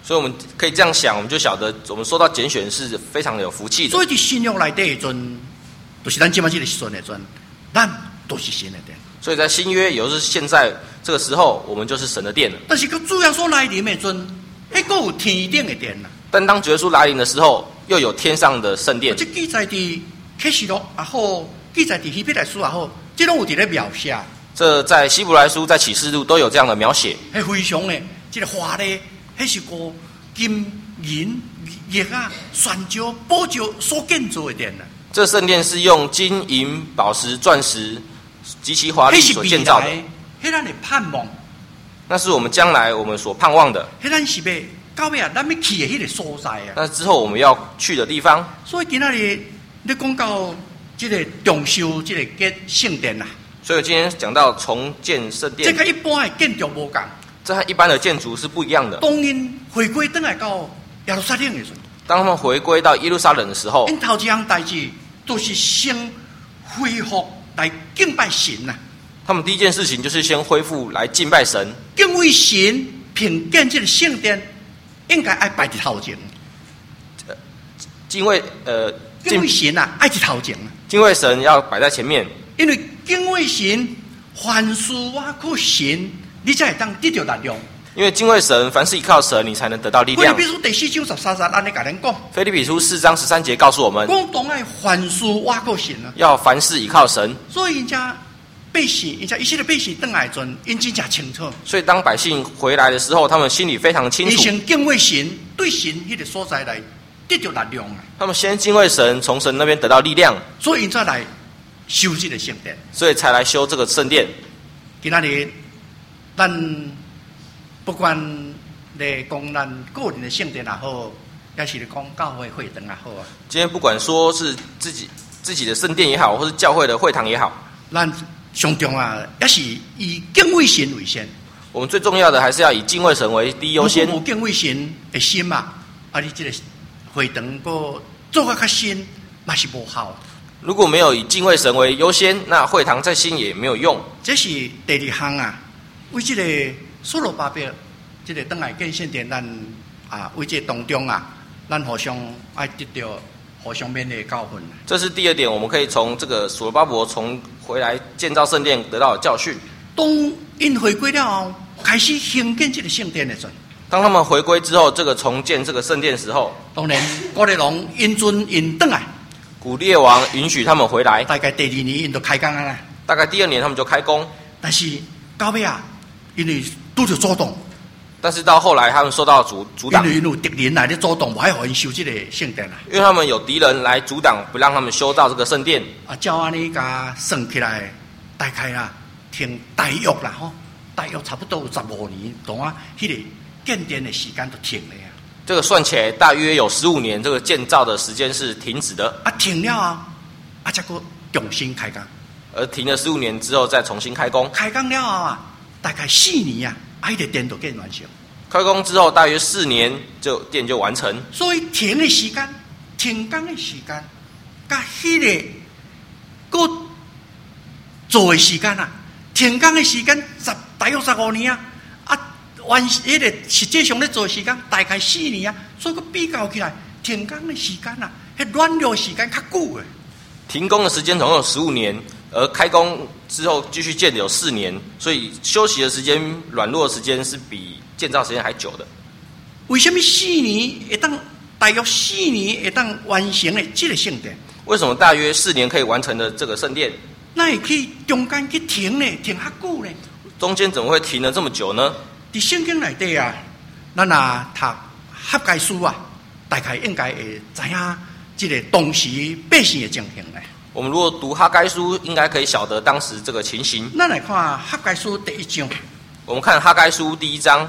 所以我们可以这样想，我们就晓得我们受到拣选是非常的有福气的。 所以伫新约内底的阵，就是咱即摆即个时阵的阵，咱都是神的殿。 所以在新约，也就是现在这个时候，我们就是神的殿了。 但是个主要所来临的阵，迄个有天顶的殿啦。 但当耶稣来临的时候，又有天上的圣殿。 这记载伫启示录也好，记载伫希伯来书也好，这拢有伫咧描写。 这在希伯来书、在启示录都有这样的描写。 迄非常的，这个华丽，迄是个金银玉啊、钻石、宝石所建造的殿啦。 这圣殿是用金银、宝石、钻石极其华丽所建造的。 迄咱的盼望， 那是我们将来我们所盼望的。 迄咱是要到尾啊，咱要去的迄个所在啊。 那之后我们要去的地方。 所以今仔日你讲到这个重修这个建圣殿啦。 所以今天讲到重建圣殿， 这跟一般的建筑无共， 这和一般的建筑是不一样的。 当因回归回来到耶路撒冷的时候， 当他们回归到耶路撒冷的时候， 因头一项代志都是先恢复来敬拜神呐、啊。 他们第一件事情就是先恢复来敬拜神， 敬畏神，凭建这个圣殿，应该爱摆伫头前。 呃，敬畏呃敬畏神啊，爱伫头前。 敬畏神要摆在前面。 因为敬畏神，凡事我靠神，你才会当得到力量。 因为敬畏神，凡是依靠神，你才能得到力量。 腓立比书第四章十三节，安尼甲咱讲。 腓立比书四章十三节告诉我们， 讲当爱凡事我靠神啊， 要凡事依靠神。 所以人家百姓，人家以色列百姓倒来阵，因真正清楚。 所以当百姓回来的时候，他们心里非常清楚。 伊先敬畏神，对神迄个所在来得到力量啊。 他们先敬畏神，从神那边得到力量， 所以因再来修这个圣殿， 所以才来修这个圣殿。 今仔日，咱不管咧讲咱个人的圣殿也好，也是咧讲教会会堂也好啊。 今天不管说是自己自己的圣殿也好，或是教会的会堂也好， 咱上重要也是以敬畏神为先。 我们最重要的还是要以敬畏神为第一优先。 如果无敬畏神的心嘛，啊，你这个会堂个做个较新，嘛是无效。 如果没有以敬畏神为优先，那会堂再新也没有用。 这是第二项啊，为这个所罗巴伯，这个当来建圣殿，咱啊为这当中啊，咱互相爱得到互相勉励教训。 这是第二点，我们可以从这个所罗巴伯从回来建造圣殿得到的教训。 当因回归了后，开始兴建这个圣殿的时候， 当他们回归之后，这个重建这个圣殿的时候， 当然古列王因准因倒来。 古列王允许他们回来， 大概第二年因就开工啊啦。 大概第二年他们就开工， 但是到尾啊，因为拄着阻挡， 但是到后来他们受到阻阻挡， 因为因有敌人来咧阻挡，无爱互因修这个圣殿啦。 因为他们有敌人来阻挡，不让他们修到这个圣殿。 啊，照安尼甲算起来，大概啦，停大约啦吼，大约差不多有十五年，懂啊？迄个建殿的时间就停了呀。 这个算起来大约有十五年，这个建造的时间是停止的。 啊，停了啊，啊，再个重新开工。 而停了十五年之后再重新开工。 开工了后啊，大概四年啊，啊，迄个殿就建完成。 开工之后大约四年，就殿就完成。 所以停的时间、停工的时间，甲迄个个做的时间啊，停工的时间十大约十五年啊，啊，完迄个实际上咧做的时间大概四年啊，所以个比较起来，停工的时间啊，迄软弱时间较久诶。 停工的时间总共有十五年，而开工之后继续建有四年，所以休息的时间、软弱的时间是比建造时间还久的。 为什么四年会当大约四年会当完成的这个圣殿？ 为什么大约四年可以完成的这个圣殿， 那会去中间去停呢？停较久呢？ 中间怎么会停了这么久呢？ 伫圣经内底啊，咱啊读哈该书啊，大概应该会知影这个当时百姓的情形呢。 我们如果读哈该书，应该可以晓得当时这个情形。 咱来看哈该书第一章， 我们看哈该书第一章。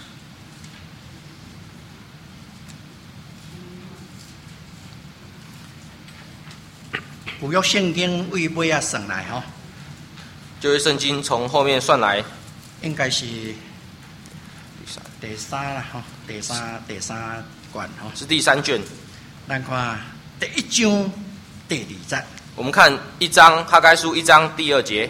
旧约圣经为尾啊算来吼， 旧约圣经从后面算来， 应该是第三啦吼，第三第三卷吼， 是第三卷。 咱看第一章第二节， 我们看一章哈该书一章第二节。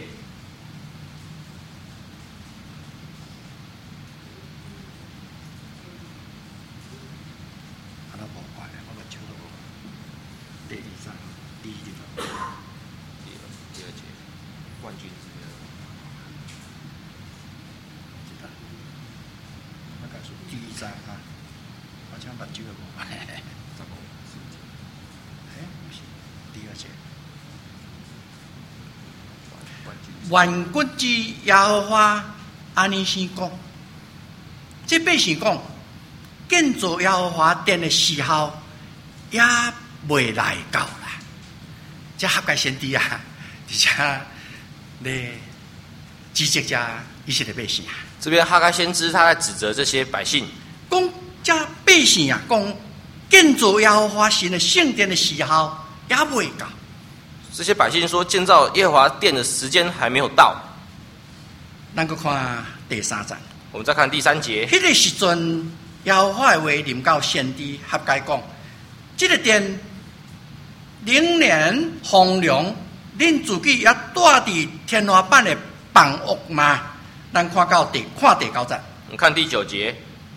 万军之耶和华安尼先讲，这百姓讲，建造耶和华殿的时候也未来到啦。这哈该先知啊，而且咧指责者以色列百姓啊。 这边哈该先知他在指责这些百姓， 讲这百姓啊，讲建造耶和华神的圣殿的时候也未到。 这些百姓说建造耶和华殿的时间还没有到。 咱个看第三章， 我们再看第三节。 迄个时阵，耶和华的话临到先知哈该讲，这个殿零年荒凉，恁自己也带伫天花板的房屋吗？咱看到第看第九节。 我们看第九节。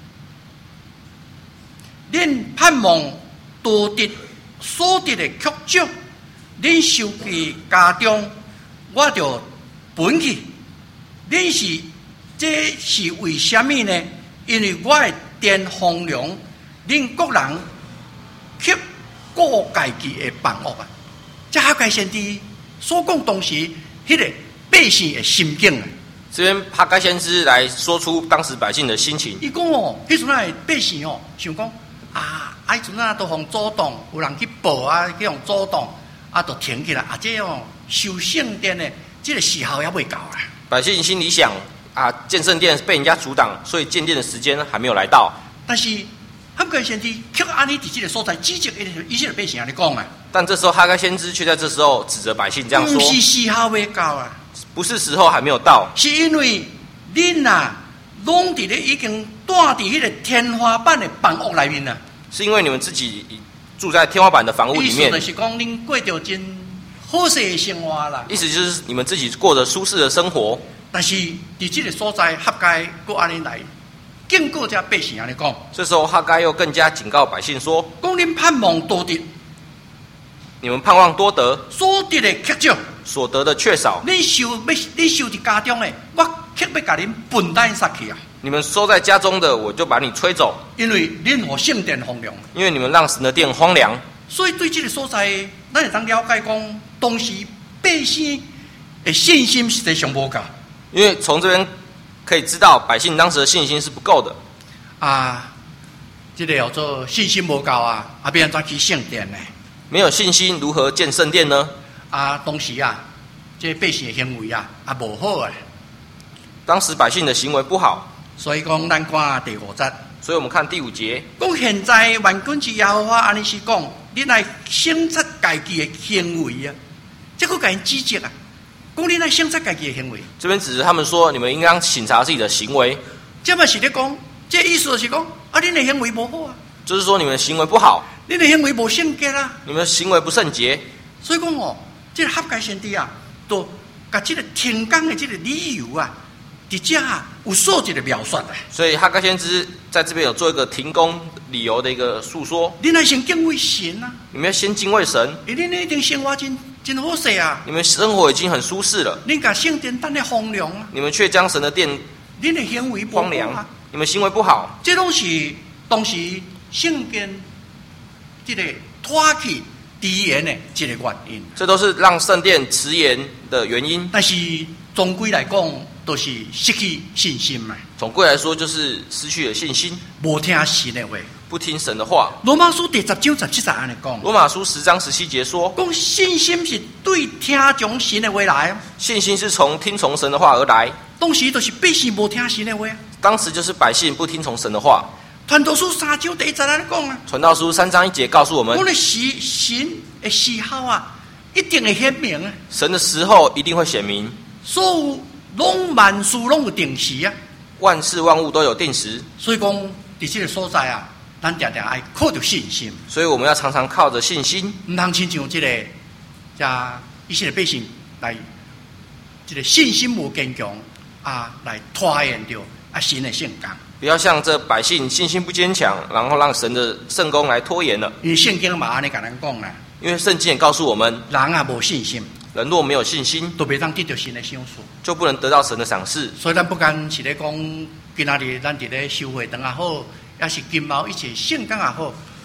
恁盼望多得所得的曲折，恁受去家中，我就本去。恁是这是为什么呢？因为我的殿荒凉，恁各人却过家己的房屋啊！这哈该先知所讲当时迄个百姓的心境啊。 这边哈该先知来说出当时百姓的心情。 伊讲哦，迄阵啊百姓哦，想讲啊，啊迄阵啊都互阻挡，有人去报啊，去互阻挡，啊都停起来，啊这哦修圣殿的这个时候也未到啦。 百姓心里想啊，建圣殿被人家阻挡，所以建殿的时间还没有来到。 但是哈该先知却安尼伫这个所在指责以色列百姓安尼讲啊。 但这时候哈该先知却在这时候指责百姓这样说： 不是时候未到啊， 不是时候还没有到， 是因为恁啊，拢伫咧已经住伫迄个天花板的房屋内面啊。 是因为你们自己住在天花板的房屋里面。 意思就是讲，恁过着真好势的生活啦。 意思就是你们自己过着舒适的生活。 但是伫这个所在，哈该搁安尼来警告这百姓安尼讲。 这时候哈该又更加警告百姓说： 讲恁盼望多得， 你们盼望多得， 所得的缺少， 所得的缺少。 恁受要恁受伫家中的，我却要甲恁分担杀去啊！ 你们收在家中的，我就把你吹走， 因为恁互圣殿荒凉， 因为你们让神的殿荒凉。 所以对这个所在，咱会当了解讲，当时百姓的信心实际上无够。 因为从这边可以知道，百姓当时的信心是不够的啊。这个叫做信心无够啊，啊，变怎去圣殿呢？ 没有信心，如何建圣殿呢？ 啊，当时啊，这百姓的行为啊，啊无好啊。 当时百姓的行为不好， 所以讲，咱看第五节。 所以我们看第五节， 讲现在万军之耶和华安尼是讲，你来省察家己的行为啊，这个甲因指责啊，讲你来省察家己的行为。 这边指着他们说，你们应当审查自己的行为。 这嘛是咧讲，这意思就是讲，啊，你的行为无好啊， 就是说你们的行为不好， 你的行为无圣洁啊， 你们的行为不圣洁。 所以讲哦，这个合该先知啊，都甲这个停工的这个理由啊。伫遮有数一个描述啊， 所以哈该先知在这边有做一个停工理由的一个诉说。 你来先敬畏神啊！ 你们要先敬畏神， 因为你一定生活真真好势啊！ 你们生活已经很舒适了， 恁甲圣殿等咧荒凉啊！ 你们却将神的殿恁的行为荒凉，你们行为不好， 这拢是当时圣殿这个拖起迟延的这个原因。 这都是让圣殿迟延的原因。 但是总归来讲，都是失去信心嘛。 总归来说，就是失去了信心， 无听神的话， 不听神的话。 罗马书第十章十七节安尼讲。 罗马书十章十七节说， 讲信心是对听从神的话来， 信心是从听从神的话而来。 当时就是百姓无听神的话， 当时就是百姓不听从神的话。 传道书三章第一节安尼讲啊。 传道书三章一节告诉我们， 我的时神的时候啊，一定会显明啊。 神的时候一定会显明， 所有拢万事拢有定时啊。 万事万物都有定时， 所以讲，伫这个所在啊，咱常常爱靠着信心。 所以我们要常常靠着信心， 唔通亲像这个，加一些百姓来，这个信心无坚强啊，来拖延着啊神的圣工。 不要像这百姓信心不坚强，然后让神的圣工来拖延了。 因为圣经嘛安尼甲咱讲啦， 因为圣经也告诉我们， 人啊无信心， 人若没有信心， 都袂当得到神的赏赐， 就不能得到神的赏赐。 所以咱不单是咧讲，今仔日咱伫咧修会堂也好，也是金毛一切圣工也好，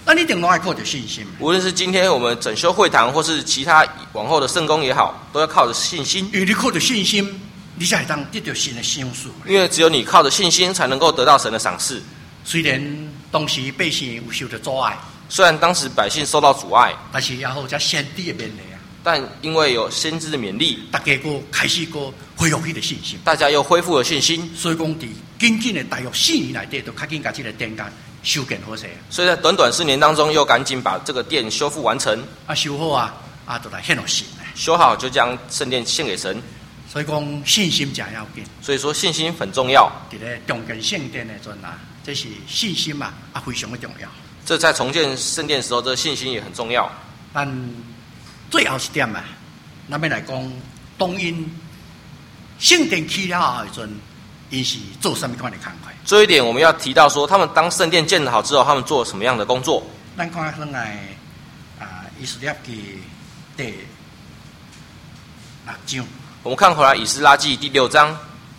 咱一定拢爱靠着信心。 无论是今天我们整修会堂，或是其他往后的圣工也好，都要靠着信心。 因为你靠着信心，你才会当得到神的赏赐。 因为只有你靠着信心，才能够得到神的赏赐。 虽然当时百姓有受到阻碍， 虽然当时百姓受到阻碍， 但是也好，这先知的勉励啊， 但因为有先知的勉励， 大家个开始个恢复迄个信心， 大家又恢复了信心。 所以讲，伫紧紧的大约四年内底，都较紧把这个殿间修建好势。 所以在短短四年当中，又赶紧把这个殿修复完成。 啊，修好啊，啊，就来献给神嘞。 修好就将圣殿献给神。 所以讲信心真要紧。 所以说信心很重要。 伫咧重建圣殿的阵啊，这是信心嘛，啊非常的重要。 这在重建圣殿的时候，这个信心也很重要。 但最后一点啊，咱们来讲，当因圣殿起了后的阵，因是做什么款的工作？ 这一点我们要提到说，他们当圣殿建好之后，他们做什么样的工作？ 咱看上来啊，以斯拉记第六章。 我们看回来以斯拉记第六章。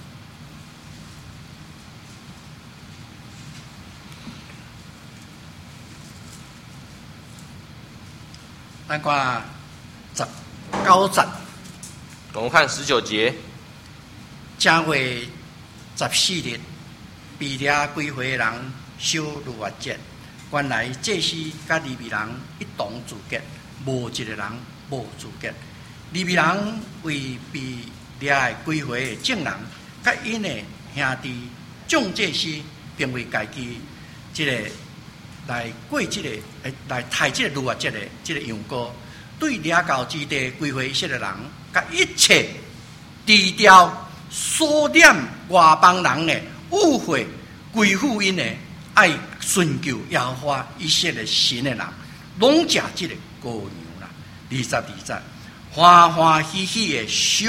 咱看十九节， 我们看十九节。 正月十四日，被掠归回的人守逾越节，原来祭司甲利未人一同自洁，无一个人无自洁。利未人为被掠的归回的证人，甲因的兄弟众祭司，并为家己即个来过即、这个诶来抬即个逾越节的即个羊羔，对掠到之地归回以色列人，甲一切低调所念外邦人的误会归附因的爱顺求耶和华以色列神的人，拢食即个羔羊啦。二十二节，欢欢喜喜的守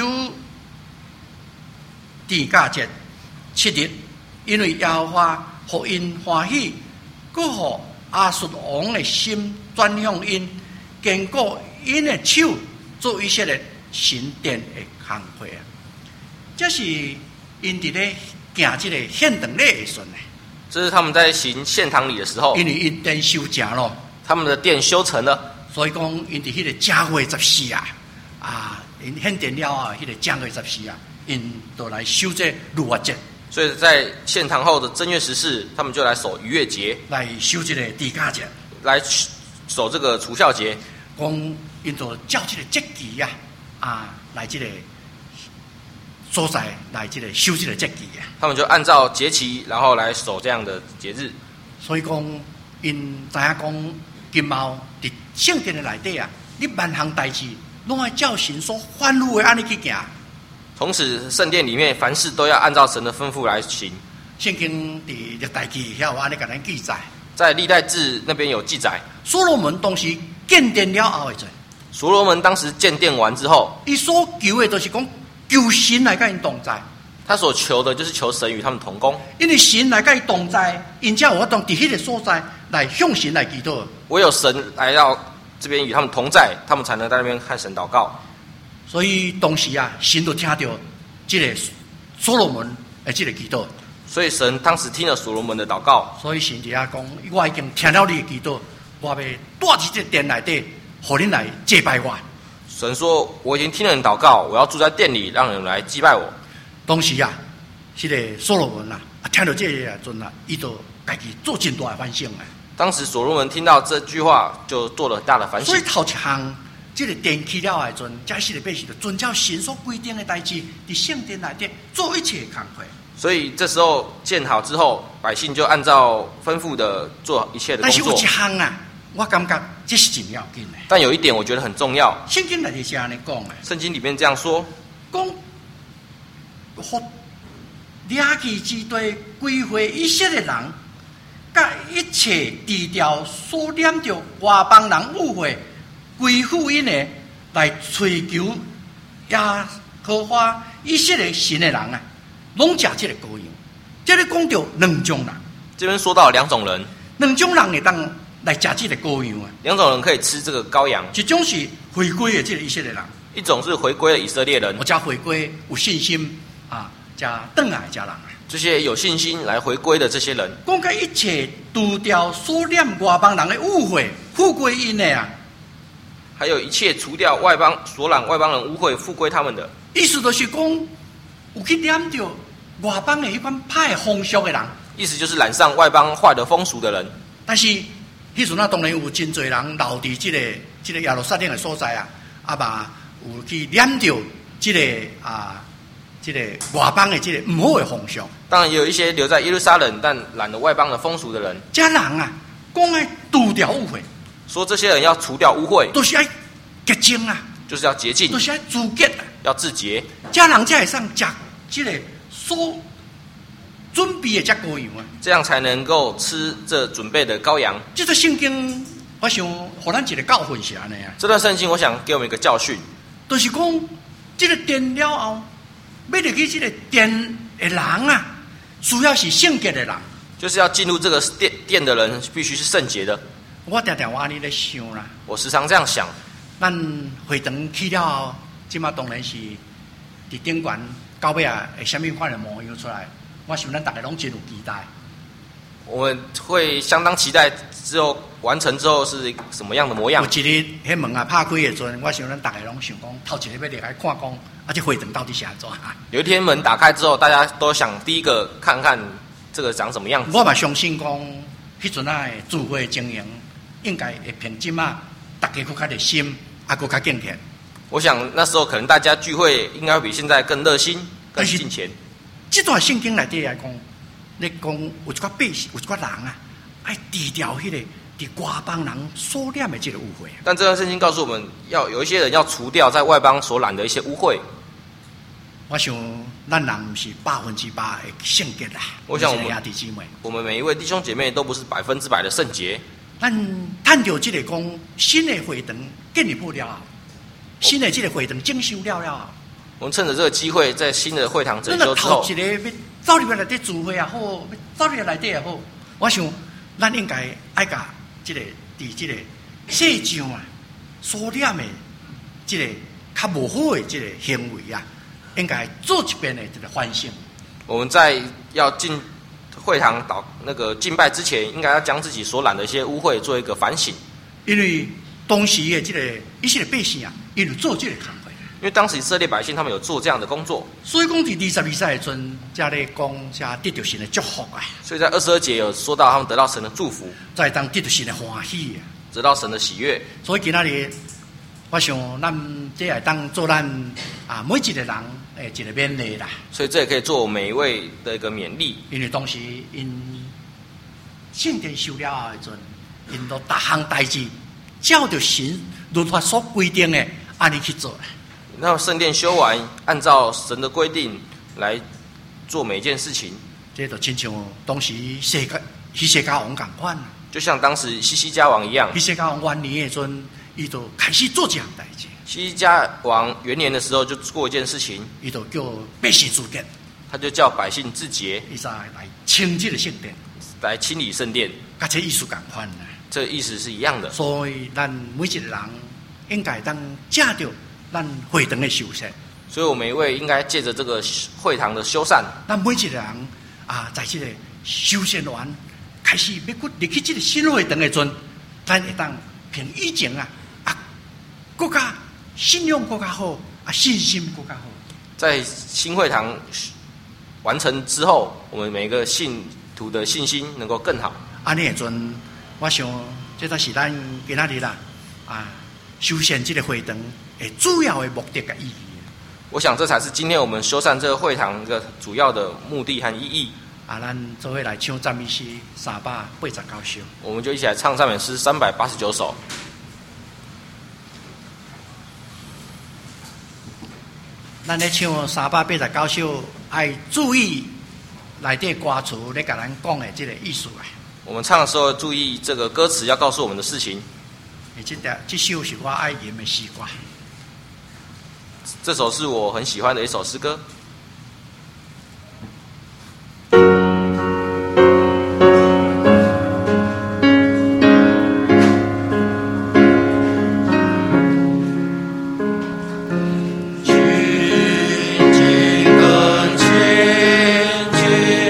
殿架节七日，因为耶和华互因欢喜，佮互亚述王的心转向因，坚固因的手，做以色列神殿的工课啊。这是因伫咧行这个献堂礼的时阵呢。 这是他们在行献堂礼的时候， 因为因殿修成咯， 他们的殿修成了， 所以讲因伫迄个正月十四啊，啊，因献殿了啊，迄个正月十四啊，因都来修这逾越节。 所以在献堂后的正月十四，他们就来守逾越节， 来修这个地价节， 来守这个除酵节。 讲因就照这个节期啊，啊，来这个所在来这个修这个节期啊。 他们就按照节期，然后来守这样的节日。 所以讲，因知影讲，今后伫圣殿的内底啊，你万项代志拢爱照神所吩咐的安尼去行。 从此，圣殿里面凡事都要按照神的吩咐来行。 圣经伫历代志遐有安尼甲咱记载， 在历代志那边有记载， 所罗门当时建殿了后的阵， 所罗门当时建殿完之后， 伊所求的就是讲求神来甲因同在。 他所求的就是求神与他们同工， 因为神来甲伊同在，因才有法当伫迄个所在来向神来祈祷。 唯有神来到这边与他们同在，他们才能在那边看神祷告。 所以当时啊，神就听到这个所罗门的这个祈祷。 所以神当时听了所罗门的祷告， 所以神伫遐讲，我已经听了你的祈祷，我要带去这殿内底，互恁来祭拜我。 神说：“我已经听了你祷告，我要住在殿里，让人来祭拜我。” 当时啊，这个所罗门啊，听到这个阵啊，伊就家己做真大的反省啊。 当时所罗门听到这句话，就做了很大的反省。 所以头一项，这个殿起了的阵，这些的百姓就遵照神所规定的代志，伫圣殿内底做一切的工作。 所以这时候建好之后，百姓就按照吩咐的做一切的工作。 但是有一项啊，我感觉这是真要紧的。 但有一点我觉得很重要， 圣经内底是安尼讲的。 圣经里面这样说： 讲，互掠去之地归回以色列人，甲一切低调所念着外邦人误会归附因的来追求耶和华以色列神的人啊，拢食这个羔羊。这里讲到两种人， 这边说到两种人， 两种人会当来食这个羔羊啊。 两种人可以吃这个羔羊， 一种是回归的这个以色列人， 一种是回归的以色列人， 我加回归有信心啊，加邓来家人啊。 这些有信心来回归的这些人， 讲甲一切除掉所念外邦人的误会，富归因的啊。 还有一切除掉外邦所揽外邦人污秽，复归他们的。 意思就是讲，有去念着外邦的迄款歹的风俗的人。 意思就是染上外邦坏的风俗的人。 但是迄阵啊，当然有真侪人留伫即、这个即、这个耶路撒冷的所在啊，啊嘛有去念着即、这个啊，即、这个外邦的即个唔好的风俗。 当然也有一些留在耶路撒冷但染了外邦的风俗的人。 这人啊，讲爱除掉误会。 说这些人要除掉污秽， 都是要洁净啊， 就是要洁净， 都是要自洁啊， 要自洁。 这人才会上食这个所准备的这羔羊啊， 这样才能够吃这准备的羔羊。 这个圣经，我想给咱一个教训是安尼啊。 这段圣经，我想给我们一个教训， 就是讲，这个殿了后，要入去这个殿的人啊，主要是圣洁的人， 就是要进入这个殿殿的人，必须是圣洁的。 我常常我安尼咧想啦， 我时常这样想。 咱会堂去了后，即马当然是伫顶悬到尾啊，会啥物款的模样出来？我想咱大家拢真有期待。 我们会相当期待之后完成之后是什么样的模样。 有一日，迄门啊拍开的阵，我想咱大家拢想讲，头一日要入来看讲，啊，这会堂到底是安怎？ 有一天门打开之后，大家都想第一个看看这个长什么样子。 我嘛相信讲，迄阵啊的聚会经营。应该会平静啊，大家更加热心，啊，更加敬虔。 我想那时候可能大家聚会应该会比现在更热心、更敬虔。 这段圣经内底来讲，你讲有一寡百姓，有一寡人啊，爱低调迄个伫外邦人所念的这个污秽。 但这段圣经告诉我们要有一些人要除掉在外邦所揽的一些污秽。 我想，咱人不是百分之百的圣洁啦。 我想我们兄弟姊妹， 我们每一位弟兄姐妹都不是百分之百的圣洁。 咱探究这个讲新的会堂建立不了，新的这个会堂整修了了。 我们趁着这个机会，在新的会堂整修之后， 头一个要走入来底聚会也好，要走入来底也好，我想咱应该爱甲这个伫这个世上啊所念的这个较无好的这个行为啊，应该做一遍的这个反省。 我们在要进会堂祷那个敬拜之前，应该要将自己所揽的一些污秽做一个反省。因为当时的这个以色列百姓啊，因为做这个行为， 因为当时以色列百姓他们有做这样的工作， 所以讲伫二十二岁的阵，才咧讲，才得到神的祝福啊。 所以在二十二节有说到他们得到神的祝福， 才当得到神的欢喜啊， 得到神的喜悦。 所以今仔日，我想咱这会当做咱啊每一个人诶一个勉励啦。 所以这也可以做我每一位的一个勉励。 因为当时因圣殿修了后的阵，因都逐项代志照着神律法所规定的安尼去做。 那圣殿修完，按照神的规定来做每一件事情， 这就亲像当时世界希西家王共款， 就像当时西西家王一样。 希西家王元年的阵，伊就开始做这样代志。 西西家王元年的时候就做一件事情， 伊就叫百姓自洁， 他就叫百姓自洁， 伊才来清这个圣殿， 来清理圣殿。 甲这意思共款啦， 这个意思是一样的。 所以咱每一个人应该当借着咱会堂的修缮， 所以我们每一位应该借着这个会堂的修缮， 咱每一个人啊，在这个修缮完开始要去入去这个新会堂的阵，咱会当凭以前啊啊，更加信用更加好，啊信心更加好。 在新会堂完成之后，我们每个信徒的信心能够更好。 安尼的阵，我想这才是咱今仔日啦啊修缮这个会堂的主要的目的跟意义。 我想这才是今天我们修缮这个会堂的主要的目的和意义。 啊，咱做伙来唱赞美诗三百八十九首， 我们就一起来唱赞美诗三百八十九首。 咱咧唱三百八十九首，爱注意内底歌词咧，甲咱讲的这个意思啊。 我们唱的时候注意这个歌词要告诉我们的事情。 这条这首是我爱吟的诗歌。 这首是我很喜欢的一首诗歌。 君敬更亲近。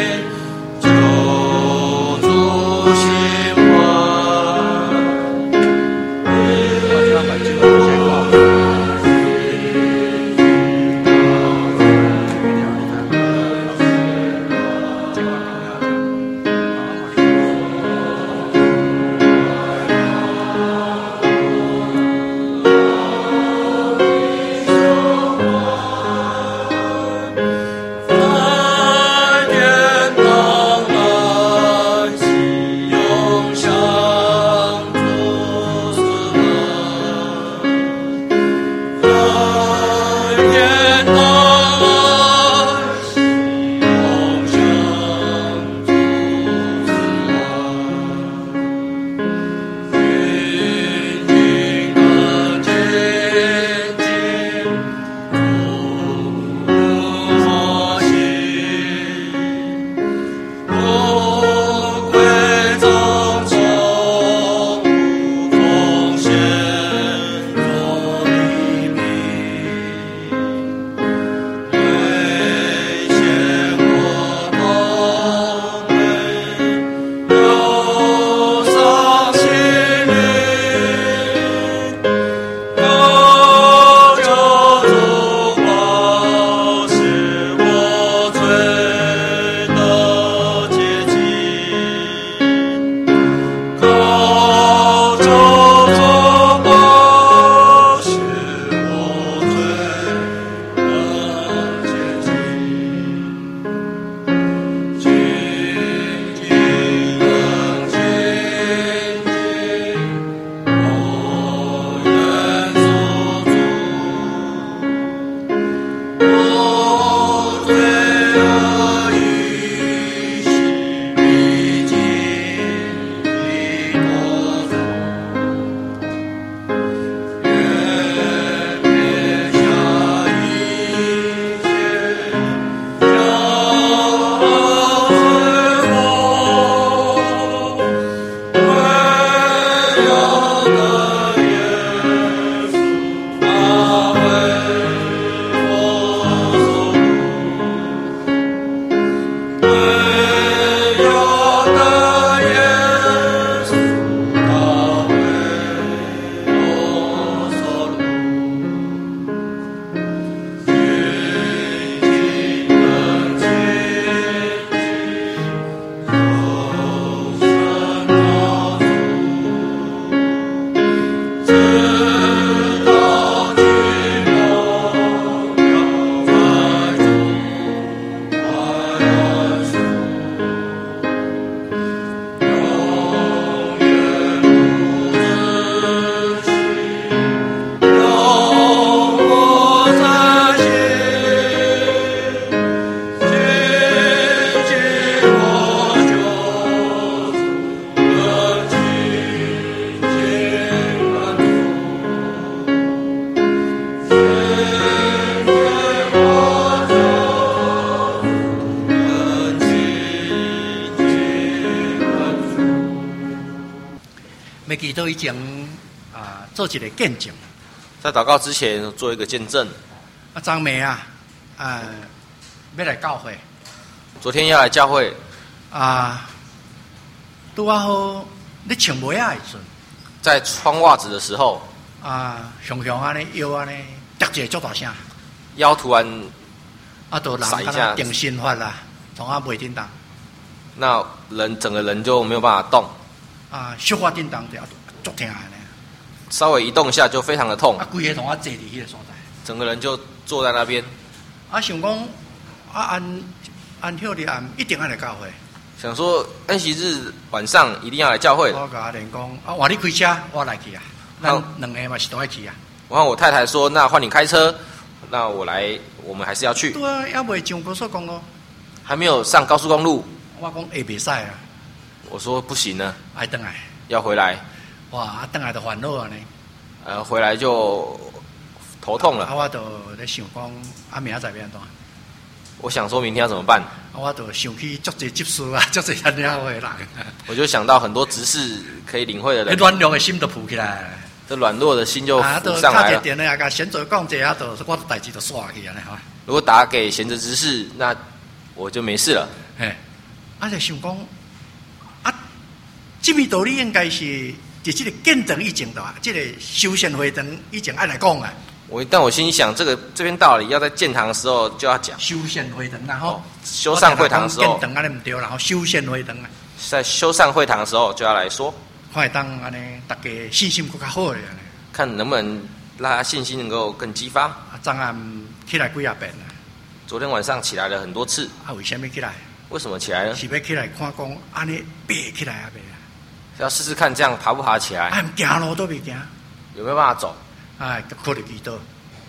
要祈祷以前啊，做一个见证。 在祷告之前做一个见证。 啊，张妹啊，啊，要来教会。 昨天要来教会。 啊，拄啊好，你穿袜仔的时阵， 在穿袜子的时候， 啊，熊熊安尼腰安尼，夹一个足大声， 腰突然啊，都人敢若定心法啦，从啊袂叮当。 那人整个人就没有办法动。 啊，小发叮当就足疼的呢。 稍微移动一下就非常的痛。 啊，规个同啊坐伫迄个所在。 整个人就坐在那边。 啊，想讲啊，安安休日暗一定要来教会。 想说安息日晚上一定要来教会。 我甲阿莲讲，啊，换你开车，我来去啊。咱两个嘛是都爱去啊。 我和我太太说，那换你开车，那我来，我们还是要去。 对啊，还未上高速公路。 还没有上高速公路。 我讲会袂使啊。 我说不行呢。 爱回来。 要回来。 哇，啊，回来就烦恼啊呢。 呃，回来就头痛了。 啊，我就咧想讲，啊，明仔载要安怎？ 我想说明天要怎么办？ 啊，我就想起足侪执事啊，足侪参加会的人。 我就想到很多执事可以领会的人。 软弱的心就浮起来。 这软弱的心就浮上来了。啊， 打电话甲先做讲者啊，就我代志就煞去安尼哈。 如果打给贤者执事，那我就没事了。 嘿，啊，就想讲，啊，这味道理应该是。就这个见证以前的啊，这个修宪会堂以前爱来讲啊。 我但我心里想，这个这篇道理要在建堂的时候就要讲。 修宪会堂，然后、哦、 修缮会堂的时候。 建堂安尼唔对，然后修宪会堂啊。 在修缮会堂的时候就要来说。 看当安尼，大家信心更加好咧。 看能不能让他信心能够更激发。 啊，昨暗起来几啊遍啊。 昨天晚上起来了很多次。 啊，为什么起来？ 为什么起来呢？ 是要起来看讲安尼爬起来啊，爬。 要试试看这样爬不爬起来？ 哎，行路都未行， 有没有办法走？ 哎，就靠着祈祷，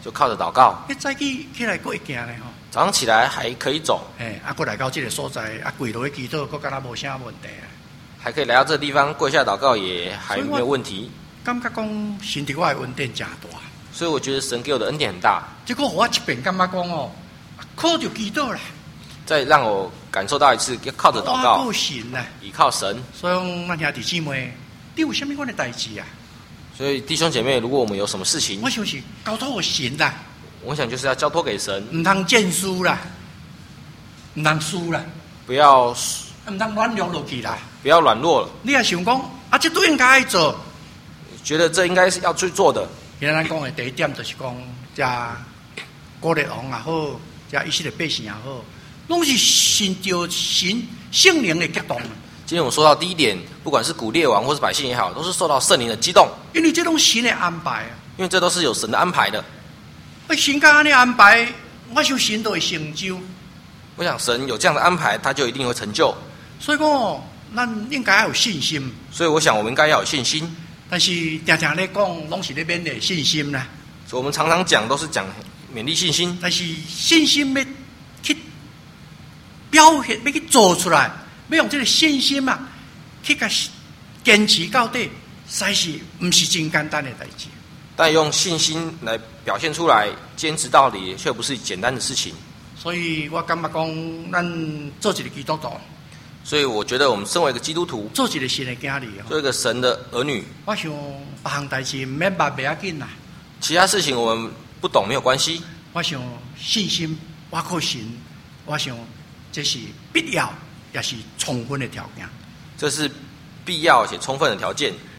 就靠着祷告。 迄早起起来过会行咧吼。 早上起来还可以走， 哎，啊，过来到这个所在，啊，跪落去祈祷，搁敢若无啥问题啊。 还可以来到这个地方跪下祷告，也还没有问题。 感觉讲神对我的恩典真大， 所以我觉得神给我的恩典很大。 结果我一遍感觉讲哦，靠着祈祷啦， 再让我感受到一次，要靠着祷告， 靠神啦， 依靠神。 所以咱兄弟姊妹，你有啥物款的代志啊？ 所以弟兄姐妹，如果我们有什么事情， 我想是交托给神啦， 我想就是要交托给神， 唔通见输啦，唔通输啦， 不要唔通软弱落去啦， 不要软弱了。 你也想讲啊，这都应该做， 觉得这应该是要去做的。 现在咱讲的第一点就是讲，加古列王也好，加以色列百姓也好，拢是信着神圣灵的激动。 今天我们说到第一点，不管是古列王或是百姓也好，都是受到圣灵的激动， 因为这种神的安排啊， 因为这都是有神的安排的。 神甲安尼安排，我想神都会成就。 我想神有这样的安排，他就一定会成就。 所以讲，咱应该要有信心。 所以我想我们应该要有信心。 但是常常咧讲，拢是咧勉励信心啦。 所以我们常常讲都是讲勉励信心。 但是信心要去表现，要去做出来，要用这个信心啊，去甲坚持到底，实在是唔是真简单的代志。 但用信心来表现出来，坚持到底，却不是简单的事情。 所以我感觉讲，咱做一个基督徒， 所以我觉得我们身为一个基督徒， 做一个神的囝儿， 做一个神的儿女， 我想别项代志唔免捌袂要紧啦。 其他事情我们不懂没有关系。 我想信心，我靠神，我想这是必要，也是充分的条件。 这是必要且充分的条件。